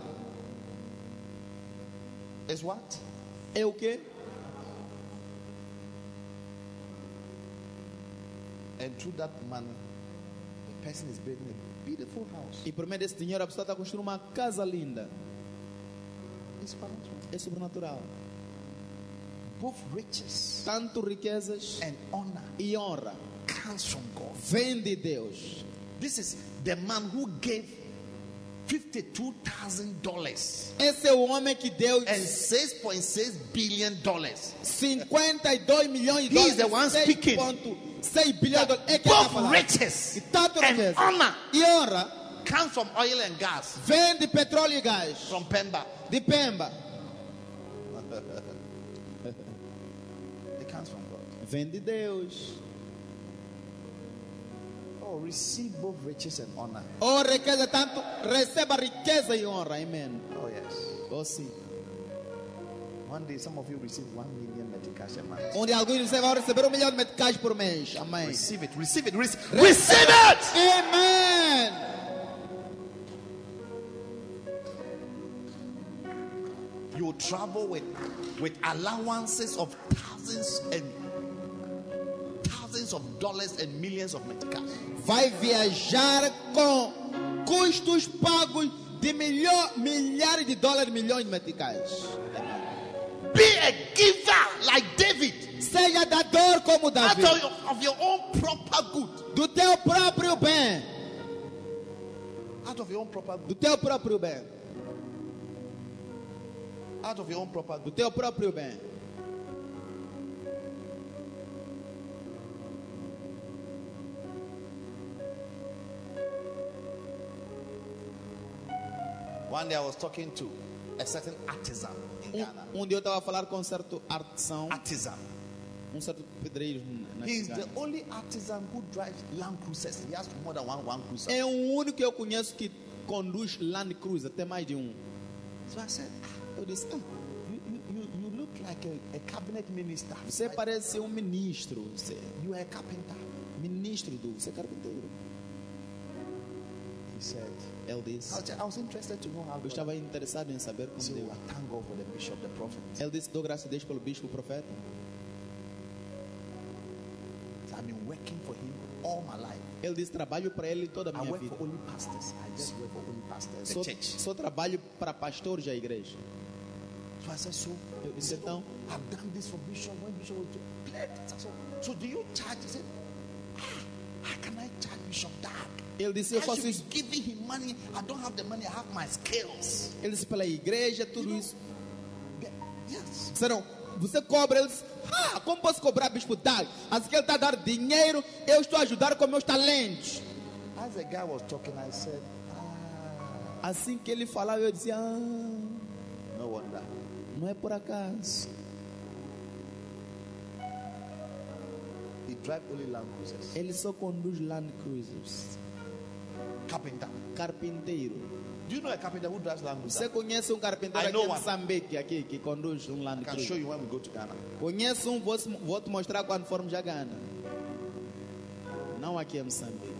It's what? É o quê? And through that money, the person is building a beautiful house. E por meio desse dinheiro a pessoa está construindo uma casa linda. It's supernatural. É sobrenatural. Both riches Tanto riquezas and honor e honra comes from God. vem de Deus. This is the man who gave fifty-two thousand dollars Esse é o homem que deu and six point six billion dollars. cinquenta e dois milhões de He is dólares. the one speaking. seis vírgula seis bilhões de dólares. É quem está Both falando. riches E tanto and riqueza honor e honra comes from oil and gas vem de petróleo e gás. from Pemba. De Pemba. It comes from God. Vem de Deus. Oh, receive both riches and honor. Oh, riqueza tanto. Receba riqueza e honra. Amém. Oh, yes. Oh, sim. One day, some of you receive one million meticais a month. Onde alguns de vocês vão receber um milhão de meticais por mês. Amém. Receive it, receive it, receive, receive it. Amém. You will travel with, with allowances of thousands and thousands of dollars and millions of meticais. Vai viajar com custos pagos de milho, milhares de dólares, milhões de meticais. Be a giver like David. Seja dador como Out Davi. of your, of your own proper good. Do teu próprio bem. Out of your own proper Do good. teu próprio bem. Out of your own proper Do good. teu próprio bem. One day I was talking to a certain artisan in Um, Ghana. um dia eu estava a falar com um certo artesão, Artisan. um certo pedreiro na He is Ghana. the only artisan who drives Land Cruisers. He has more than one Land Cruiser. É o único que eu conheço que conduz Land Cruiser, tem mais de um. So I said, Eu disse, ah, you, you, you, you look like a, a cabinet minister. você parece um ministro. Você é You are a carpenter. ministro do, você é carpinteiro. He said, Ele I disse, was, I was interested to know how eu God. estava interessado em saber como So Deus. I thank God for the bishop, the prophet. Ele disse, dou graças a Deus pelo bispo, o profeta. So I've been working for him all my life. Ele disse, trabalho para ele toda a I minha work vida. for only pastors. I just work for only pastors. The Só, church. só trabalho para pastores da igreja. So I said, so Eu disse, então, I've done this for bishop. When bishop was played, so, so do you charge? He said, ah, how can I charge Bishop Dag. Ele disse, eu I faço should isso. be giving him money. I don't have the money. I have my skills. Ele disse pela igreja, tudo isso. Yes. Disseram, você cobra? Ele disse, ah, como posso cobrar Bispo Dag? Assim que ele está a dar dinheiro, eu estou a ajudar com meus talentos. As the guy was talking, I said, ah, Assim que ele falava, eu dizia, ah, no wonder. não é por acaso. He drive only Land Cruisers. Ele só conduz Land Cruisers. Carpenter. Carpinteiro. Do you know a carpenter who drives Land Você Cruiser? conhece um carpinteiro I aqui know em one. Moçambique aqui, que conduz um Land I can show Cruiser? you when we go to Ghana. Conheço um, vou, vou te mostrar quando formos a Gana. Não aqui em Moçambique.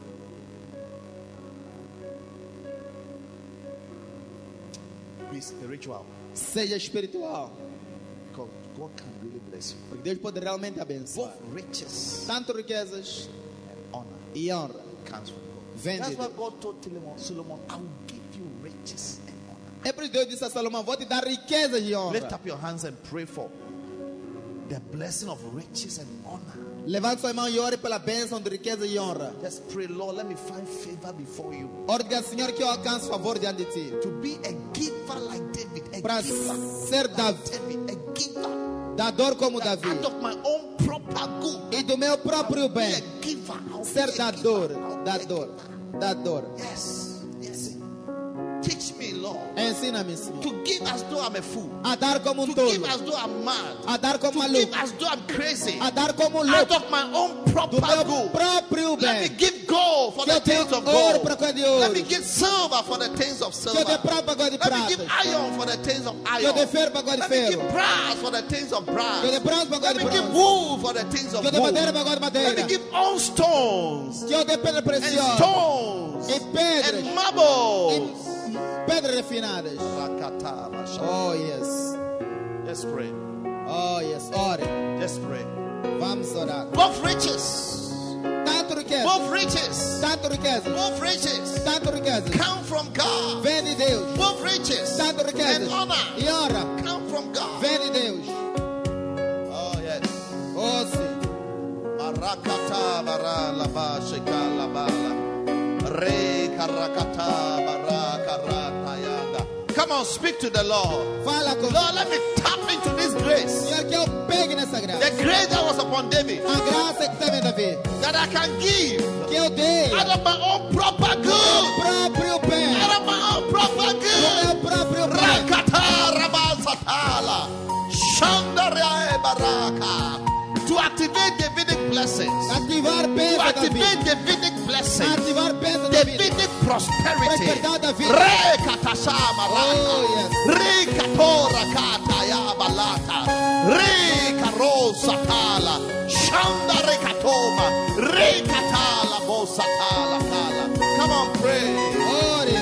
Be spiritual. Seja espiritual, Because God can really bless you. porque Deus pode realmente abençoar. Both riches Tanto riquezas and honor e honra. comes from God. Vem That's de why Deus. God told Solomon, Solomon, I will give you riches and honor. É por isso que Deus disse a Salomão, vou te dar riquezas e Lift honra. up your hands and pray for the blessing of riches and honor. Levante sua mão e ore pela bênção de riqueza e honra. Just pray, Lord, let me find favor before you. Ore diga, Senhor, que eu alcance favor diante de ti. To be a giver like David, a Para giver ser like Davi- David, a giver. dador como Davi. Out of my own proper good. E do meu próprio Be bem. a giver. I'll Ser be a dador, giver. I'll be a dador, giver. dador. Yes, yes. Teach me, Lord, Ensina-me, Senhor, to give as though I'm a fool. a dar como To um give tolo, as though I'm mad. a dar como To give maluco, as though I'm crazy. a dar como Out louco, of my own do proper meu good. próprio Let me bem. give gold for Que the eu tenho things of ouro gold. para coisa de Let ouro. me give silver for the things of Que eu silver. dê prata para coisa de Let me give prata. iron for the things of Que eu dê iron. ferro para coisa de Let me give ferro. brass for the things of brass. Que eu dê bronze para coisa Let de me give bronze. wool for the things of Que eu dê wool. madeira para coisa de Let me madeira. give all stones Que eu dê pedra and preciosa. stones E pedras. and marble. E pedras refinadas. Oh, yes. Just pray. Oh, yes. Ore. Just pray. Vamos orar. Both riches. Tanto riqueza. Both riches. Tanto riqueza. Both riches Tanto riqueza. come from God. Vem de Deus. Both riches Tanto riqueza. and honor E honra. come from God. Vem de Deus. Oh, yes. Oh, sim. Marakata bara laba shika labala. Re karakata bara karata yada. Come on, speak to the Lord. Fala com Lord, let me tap into this grace. Senhor, que eu pegue nessa graça. The grace that was upon David. A graça que teve em Davi. That I can give Que eu dei. out of my own proper good. Próprio bem. Out of my own proper Do good. meu próprio bem. Rakata rabasatala. Shandaria baraka. To activate Davidic blessings. Ativar To bênção da vida. activate Davidic blessings. Ativar bênção da vida. Davidic prosperity. Prosperidade da vida. Rekatashama raka. Oh, yes. Rekatora kata ya balata. Rekarosa tala. Shanda rekatoma. Rekatala bosatala kala. Come on, pray. Ore.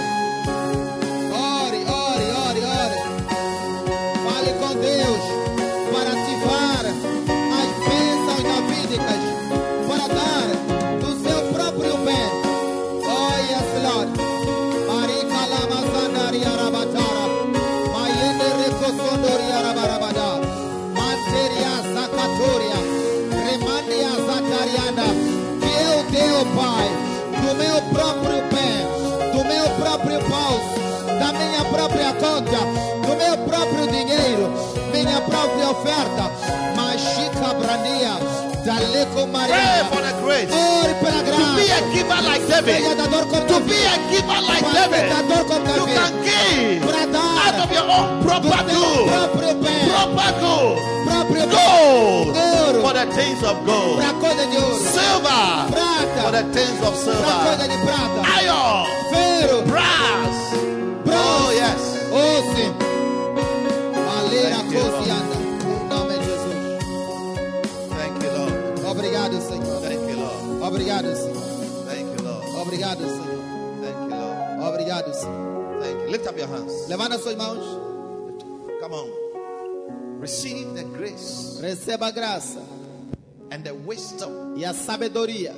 Ore, ore, ore, ore. Fale com Deus para ativar as bênçãos davídicas, para dar do seu próprio bem. Oh, yes, Lord. Marika lama sandari arabatara. Mayende rekosondori arabarabada. Manteria zakatoria. Remandia zatariana. Que eu dei, Pai, do meu próprio bem, do meu próprio bolso, da minha própria conta, do meu próprio dinheiro, minha própria oferta. Machika brandia, daleco Pray Maria. for the grace. Ore pela To be graça. a giver like David. Seja dador como To Davi. be a giver like Para ser David. dador como You Davi. can give Para dar out of your own do proper teu good. próprio bem, Proper good. próprio bem. Gold Ouro. for the things of gold. Para coisa de ouro. Silver Prata. for the things of Para coisa silver. de prata. Iron. Ferro. Brass. Bronze. Oh, yes. Oh, sim. Maleira Thank you, Lord. cocianda. Em nome de Jesus. Thank you, Lord. Obrigado, Senhor. Thank you, Lord. Obrigado, Senhor. Thank you, Lord. Obrigado, Senhor. Thank you, Lord. Obrigado, Senhor. Thank you. Lift up your hands. Levanta suas mãos. Come on. Receive the grace Receba a graça and the wisdom e a sabedoria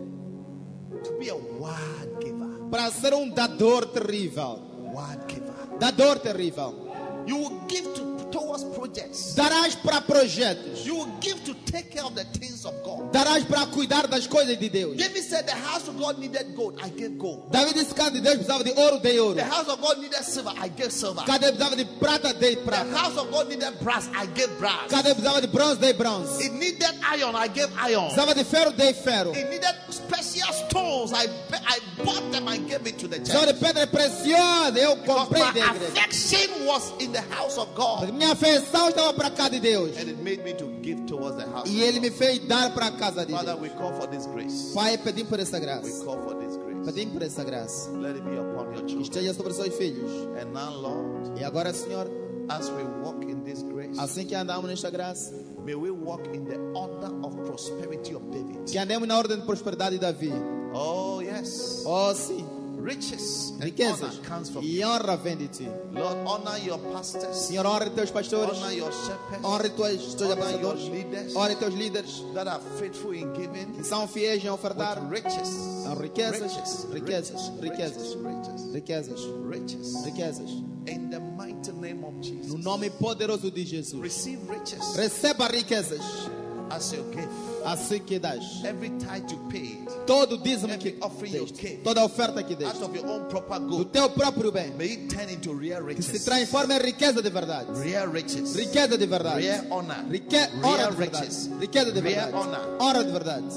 to be a word giver. para ser um dador terrível. Word giver. Dador terrível. You will give to towards towards projects. Darás para projetos. You will give to take care of the things of God. Darás para cuidar das coisas de Deus. David said the house of God needed gold, I gave gold. David disse que a casa de Deus precisava de ouro, dei ouro. The house of God needed silver, I gave silver. Cada precisava de prata, dei The prata. house of God needed brass, I gave brass. Cada precisava de bronze, dei bronze. It needed iron, I gave iron. Precisava de ferro, dei ferro. It needed special stones, I I bought them and gave it to the Precisava church. de pedra preciosa, eu Because comprei my da igreja. affection was in the house of God. Minha afeição estava para a casa de Deus. And it made me to give towards the house E of Ele me God. fez dar para a casa de Father, Deus. we call for this grace. Pai, pedimos por essa We graça. call for this grace. Pedimos por essa graça. Let it be upon your children. Esteja sobre os seus filhos. And now, Lord, E agora, Senhor, as we walk in this grace, assim que andamos nesta graça, may we walk in the order of prosperity of David. que andemos na ordem de prosperidade de Davi. Oh, yes. Oh, sim. Riches and Riquezas honor comes from e honra vem de ti. Lord, honor your pastors, Senhor, honra teus pastores, honor your shepherds, honra teus, teus honor your apostadores, leaders honra teus líderes that are faithful in giving que são fiéis em ofertar. with riches. São riquezas, Riches, riquezas, riquezas, riches, riquezas, riches. riquezas. In the mighty name of No Jesus, nome poderoso de Jesus. receive riches Receba riquezas, as your gift. assim que dás. Every tithe you paid Todo dízimo Every que offering you deste, gave, toda oferta que out deste, of your own proper do good, teu próprio bem, may it turn into real que se riches. transforme em riqueza de verdade. Real riches. Riqueza de verdade. Real honor. Rique, honra Real de verdade. riches. Riqueza de Real verdade. honor. Honra de verdade.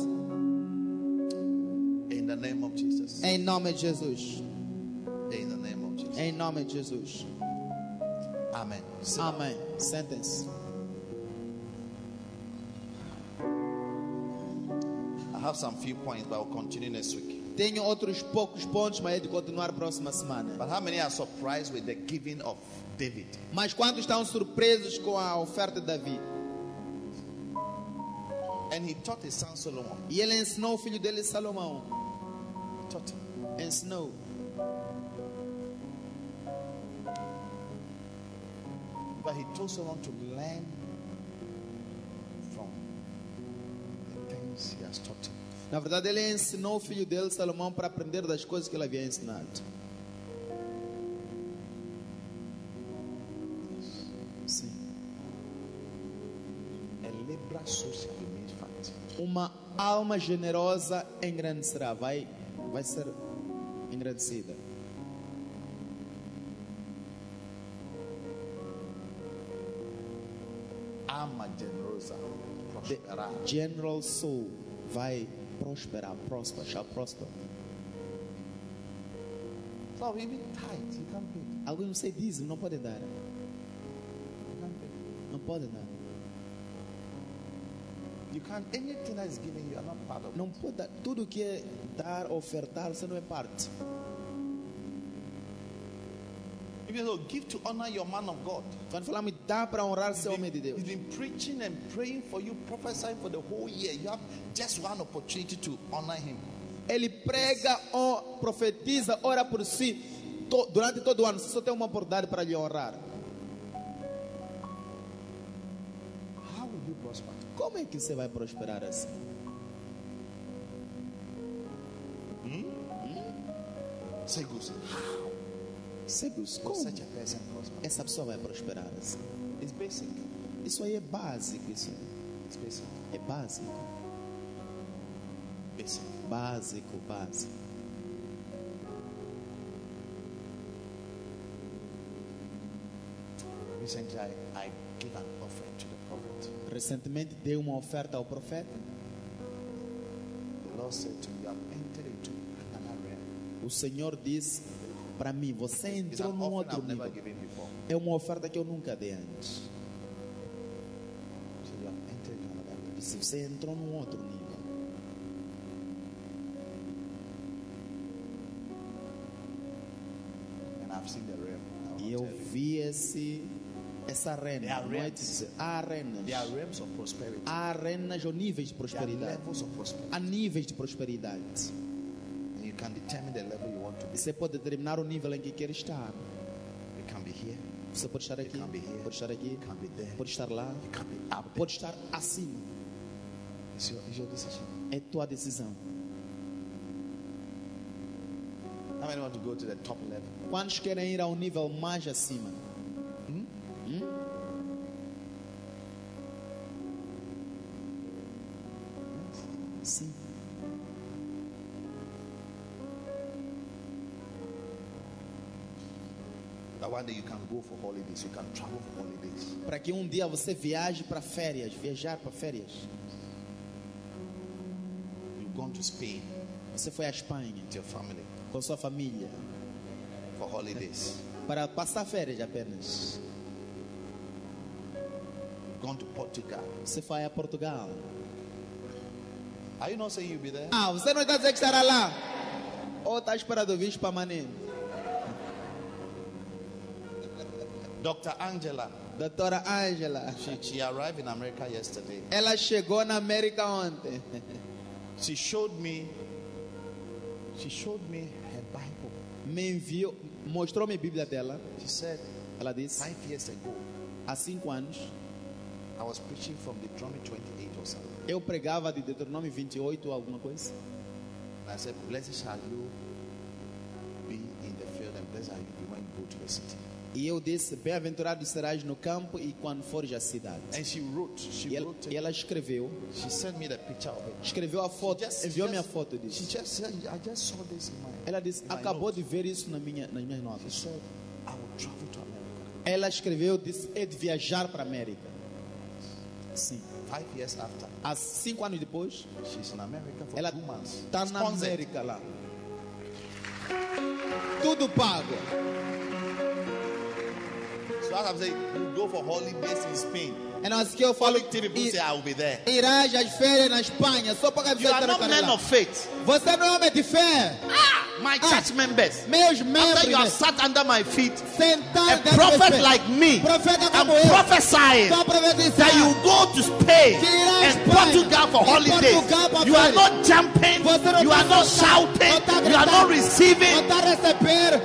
In the name of Jesus. Em nome de Jesus. In the name of Jesus. Em nome de Jesus. Amen. Sit down. Amém. Sentem-se. I have some few points, but I'll continue next week. Tenho outros poucos pontos, mas é de continuar próxima semana. But how many are surprised with the giving of David? Mas quantos estão surpresos com a oferta de Davi? And he taught his son Solomon. E ele ensinou o filho dele, Salomão. Taught him. Ensinou. But he told Solomon to learn from the things he has taught him. Na verdade, ele ensinou o filho dele, Salomão, para aprender das coisas que ele havia ensinado. Sim. A liberal soul shall be made fat. Uma alma generosa engrandecerá, vai, vai ser engrandecida. Alma generosa The prosperará. general soul vai prosperar, prosper, shall prosper. So even tithe, you can't pay. Alguns não sei dízimo, não podem dar. You can't pay. Não podem dar. You can't. Anything that is given, you are not part of it. Não pode dar. Tudo que é dar, ofertar, você não é parte. Even though give to honor your man of God. Quando falamos dá para honrar seu homem de Deus. He's been preaching and praying for you, prophesying for the whole year. You have just one opportunity to honor him. Ele prega, oh, profetiza, ora por si to, durante todo o ano. Você só tem uma oportunidade para lhe honrar. How will you prosper? Como é que você vai prosperar assim? Say good. How Seguros, will como such a person prosper? essa pessoa vai prosperar assim? It's basic. Isso aí é básico, isso aí. It's basic. É básico, Basic. básico, básico. Recently, I, I gave an offering to the prophet. Recentemente dei uma oferta ao profeta. The Lord said to me, you have entered into another realm. O Senhor disse para mim, você It's entrou an num offering outro I've never nível. given before. É uma oferta que eu nunca dei antes. So you have entered into another realm. Disse, você entrou num outro nível. And I've seen the realm. I E will eu tell you. vi esse, essa arena. There are Não é realms. dizer, há arenas. There are realms of prosperity. Há arenas ou níveis de There are prosperidade. levels of prosperity. Há níveis de prosperidade. And you can determine the level you want to be. Você pode determinar o nível em que quer estar. You can be here. Você pode estar aqui, can be here. pode estar aqui, You can be there. pode estar lá, You can be up there. pode estar acima. It's your, it's your decision. É tua decisão. How many want to go to the top level? Quantos querem ir ao nível mais acima? That one day you can go for holidays, you can travel for holidays. Para que um dia você viaje para férias, viajar para férias. You've gone to Spain Você foi à Espanha with your family com sua família for holidays. para passar férias apenas. You've gone to Portugal. Você foi a Portugal. Are you not saying you'll be there? Ah, você não está dizendo que estará lá? Ou está esperando o visto para Mané? Doctor Angela, Doutora Angela. she, she arrived in America yesterday. Ela chegou na América ontem. She showed me, she showed me her Bible. Me enviou, mostrou-me a Bíblia dela. She said, Ela disse, five years ago, há cinco anos, I was preaching from Deuteronomy twenty-eight or something. eu pregava de Deuteronômio vinte e oito ou alguma coisa. And I said, blessed shall you be in the field, and blessed are you be when you go to the city. E eu disse, bem-aventurado serás no campo e quando fores à cidade. And she wrote, she E ela, wrote, e ela escreveu, she sent me the picture of it. escreveu a foto, Just- enviou-me a just- foto She disso. just said, I just saw this in my. Ela disse, in my acabou notes. de ver isso na minha, nas minhas She notas. said, I will travel to America. Ela escreveu, disse, é de viajar para a América. Sim. Five years after, Há cinco anos depois, she's in America for ela two months. está na Sponsored. América lá. Tudo pago. So as I'm saying, you go for holidays in Spain. É nós que eu falo, Only three people i- say I will be there. irás às férias na Espanha, só para You are not men lá. of faith. Você não é homem de fé. My Ah. church members. Meus membros, After you have né, sat under my feet, sentados a dentro prophet dos pés. like me, Profeta I'm como eu. prophesying Só profetizar. that you go to Spain Que irá à and Espanha Portugal for e holidays. Portugal para You are férias. not jumping, Você não you tá are not saltando, shouting, não tá you are gritando, not receiving. não está a receber.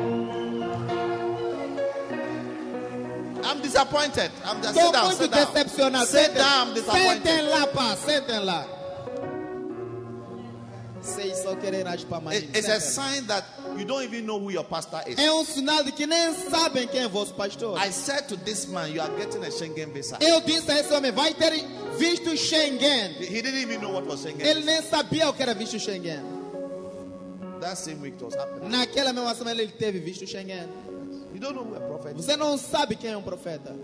I'm disappointed. I'm just Estou sit down, muito sit down. decepcionado. Sit Sentem, down, I'm disappointed. sentem lá, pá, sentem lá. Vocês só querem ir às Pamanhas. It- It's a sign that you don't even know who your pastor is. É um sinal de que nem sabem quem é vosso pastor. I said to this man, you are getting a Schengen visa. Eu disse a esse homem, vai ter visto Schengen. He didn't even know what was Schengen. Ele nem sabia o que era visto Schengen. That same week it was happening. Naquela mesma semana ele teve visto Schengen. You don't know who a prophet is. Você não sabe quem é um profeta.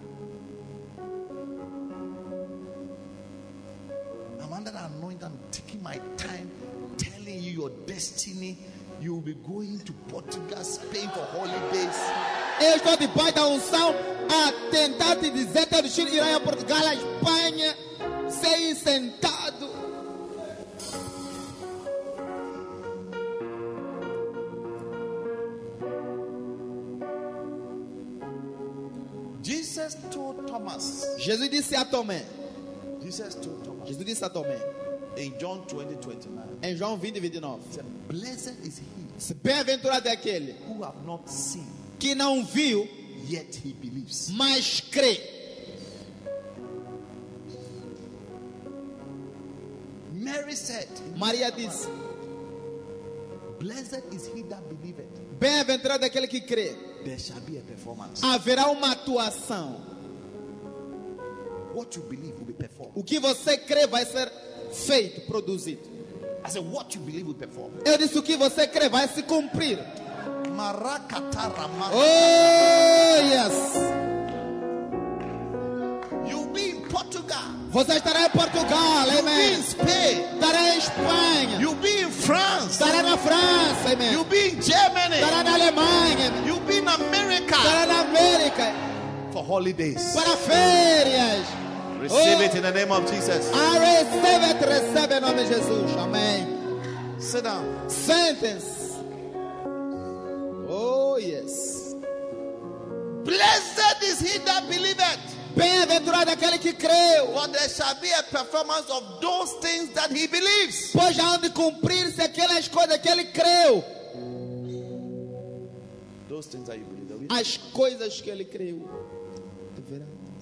I'm under the anointing. I'm taking my time telling you your destiny. You will be going to Portugal, Spain for holidays. Eu estou debaixo da unção a tentar te dizer teu destino irá a Portugal, a Espanha, sem ir sentado. Jesus told Thomas. Jesus disse a Tomé, Jesus told Thomas Jesus disse a Tomé, in John twenty, twenty-nine. em João vinte, vinte e nove, He said, blessed is he bem-aventurado é aquele who have not seen, que não viu, yet he believes. mas crê. Mary said, Maria disse, blessed is he that believeth. bem-aventurado é aquele que crê. There shall be a performance. Haverá uma atuação. What you believe will be performed. O que você crê vai ser feito, produzido. I said, what you believe will perform. Eu disse, o que você crê vai se cumprir. Marakatara. Oh, yes. You'll be in Portugal. Você estará em Portugal, You'll be in amém. Spain. Estará em Espanha. You'll be in France. Estará na França, amém. You'll be in Germany. Estará na Alemanha, amém. You'll be in America Estará na América for holidays. para férias. Receive Oh, it in the name of Jesus. I receive it, recebe em nome de Jesus, amém. Sit down. Sentence. Oh, yes. Blessed is he that believeth, Bem-aventurado aquele que creu, for there shall be a performance of those things that he believes. pois há de cumprir-se aquelas coisas que ele creu. Those things that you believe. They'll be- As coisas que ele creu. Deverá.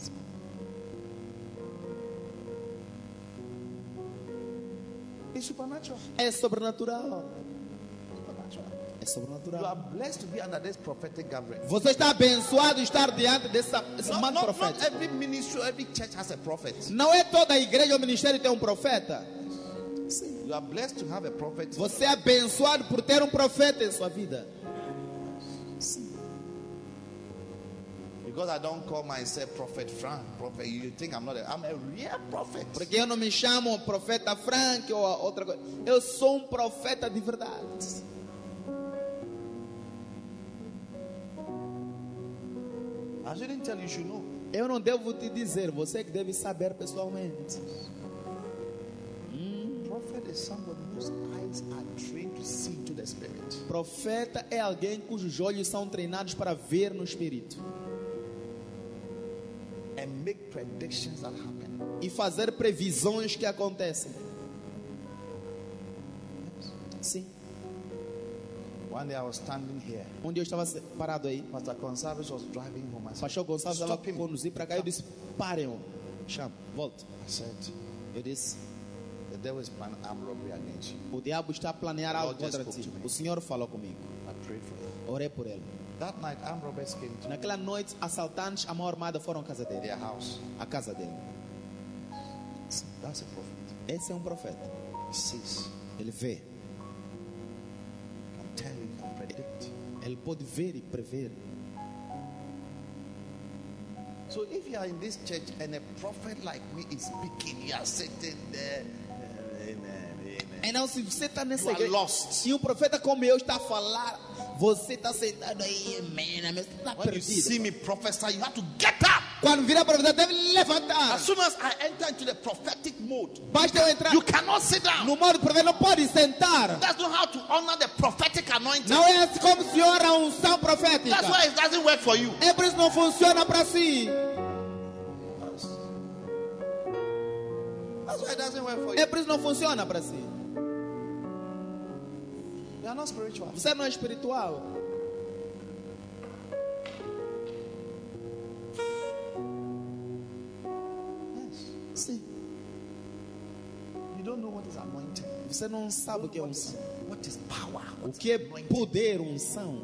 It's supernatural. É sobrenatural. Supernatural. É You sobrenatural. are blessed to be under this prophetic gathering. Você está abençoado de estar diante dessa, desse Not, manto not, not profético. every ministry, every church has a prophet. Não é toda a igreja ou ministério tem um profeta. You are blessed to have a prophet. Você é abençoado por ter um profeta em sua vida. Because I don't call myself Prophet Frank. Prophet, you think I'm not a, I'm a real prophet. Porque eu não me chamo profeta Frank ou outra coisa. Eu sou um profeta de verdade. I shouldn't tell you, you should know. Eu não devo te dizer, você que deve saber pessoalmente. Prophet is somebody whose eyes are trained to see into the spirit. Profeta é alguém cujos olhos são treinados para ver no espírito And make predictions that happen. e fazer previsões que acontecem. Sim. One day I was standing here. Um dia eu estava parado aí. Pastor Gonçalves was driving home. I said, Pastor Gonçalves estava "Stop him." conduzir para cá. Eu disse, parem, chama, volta. I said, Eu disse, the devil is planning armed robbery against you. o diabo está a planear algo Lord just contra spoke ti. to me. O Senhor falou comigo. I prayed for you. Orei por ele. That night, armed robbers came to Naquela noite, assaltantes à mão armada foram à casa dele. their house. A casa dele. That's a prophet. Esse é um profeta. He sees, Ele vê. can tell you, can predict. Ele pode ver e prever. So if you are in this church and a prophet like me is speaking, you are sitting there. Amen. Amen. Então, se você está nessa You are igreja lost. e um profeta como eu está a falar, você está sentado aí, amém, amém, você está When you perdido. see me prophesy, you have to get up. Quando virar profeta, deve levantar. As soon as I enter into the prophetic mode, Basta eu entrar you cannot sit down. no modo profeta, não pode sentar. That's not how to honor the prophetic anointing. Não é assim como se ora a unção profética. That's why it doesn't work for you. É por isso que não funciona para si. That's why it doesn't work for you. É por isso que não funciona para si. You are not spiritual. Você não é espiritual. Yes. Sim. You don't know what is anointing. Você não sabe o que é unção. What is power? O What que é is anointing? poder, unção.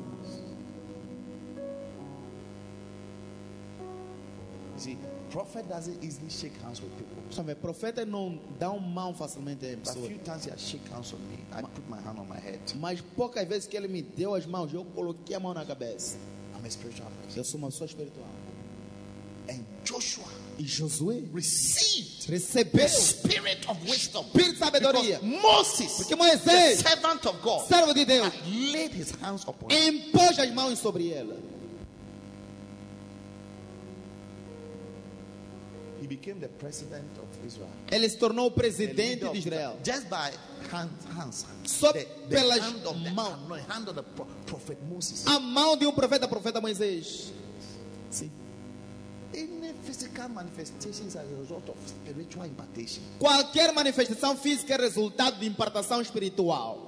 You see, prophet doesn't easily shake hands with people. Sabe, profeta não dá uma mão facilmente em A pessoas. few times he has shake hands on me, I put my hand on my head. Mas poucas vezes que ele me deu as mãos, eu coloquei a mão na cabeça. I'm a spiritual person. Eu sou uma pessoa espiritual. And Joshua E Josué received recebeu the spirit of wisdom. espírito de sabedoria. Because Moses, Porque the Moisés, servant of God, servo de Deus, had laid his hands upon him. impôs as mãos sobre ela. He became the president of Israel. Ele se tornou o The leader presidente of de Israel. Just by hand, hands. Só the, the pelas hand of the, mãos. no, hand of the pro- prophet Moses. A mão de um profeta, profeta Moisés. Sim. Any physical manifestation is as a result of spiritual impartation. Qualquer manifestação física é resultado de impartação espiritual.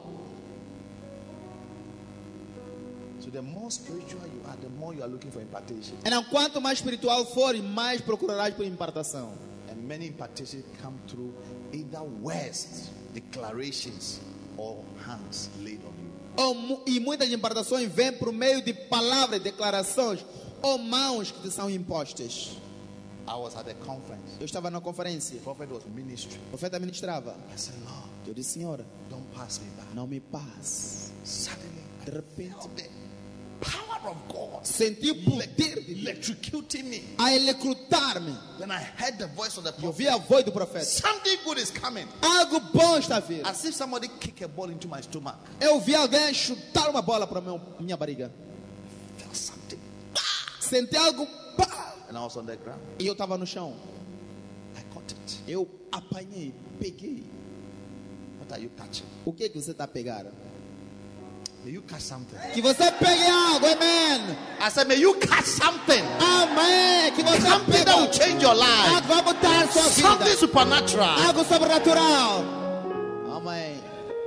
So the more spiritual you are, the more you are looking for impartation. Então, quanto mais espiritual for, mais procurarás por impartação. And many impartations come through either words, declarations, or hands laid on you. Ou mu- E muitas impartações vêm por meio de palavras, declarações ou mãos que te são impostas. I was at a conference. Eu estava na conferência, The prophet was ministering. o profeta ministrava. I said, Lord, Eu disse, Senhora, don't pass me by. não me passe. Suddenly, De repente, felt the power of God senti o poder de Deus electrocuting me. a electrocutar-me. Then I heard the voice of the Eu prophet. ouvi a voz do profeta. Something good is coming. Algo bom está vindo. As if somebody kicked a ball into my stomach. Eu vi alguém chutar uma bola para meu, minha barriga. Felt something. Senti algo, pá, And I was on the ground. e eu estava no chão. I caught it. Eu apanhei, peguei. What are you catching? O que que você está pegando? May you catch something. Que você pegue algo, amém. I said, may you catch something. Amém. Que você Something pegue that will algo. change your life. Algo vai mudar a sua Something vida. supernatural. Algo sobrenatural. Amém.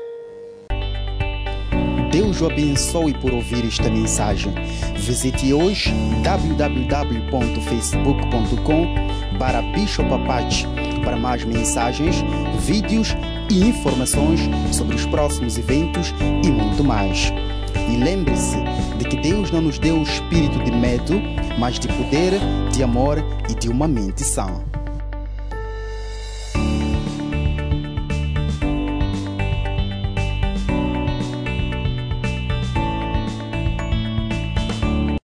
Deus o abençoe por ouvir esta mensagem. Visite hoje w w w ponto facebook ponto com barra Bishop Apache para mais mensagens, vídeos e informações sobre os próximos eventos e muito mais. E lembre-se de que Deus não nos deu o espírito de medo, mas de poder, de amor e de uma mente sã.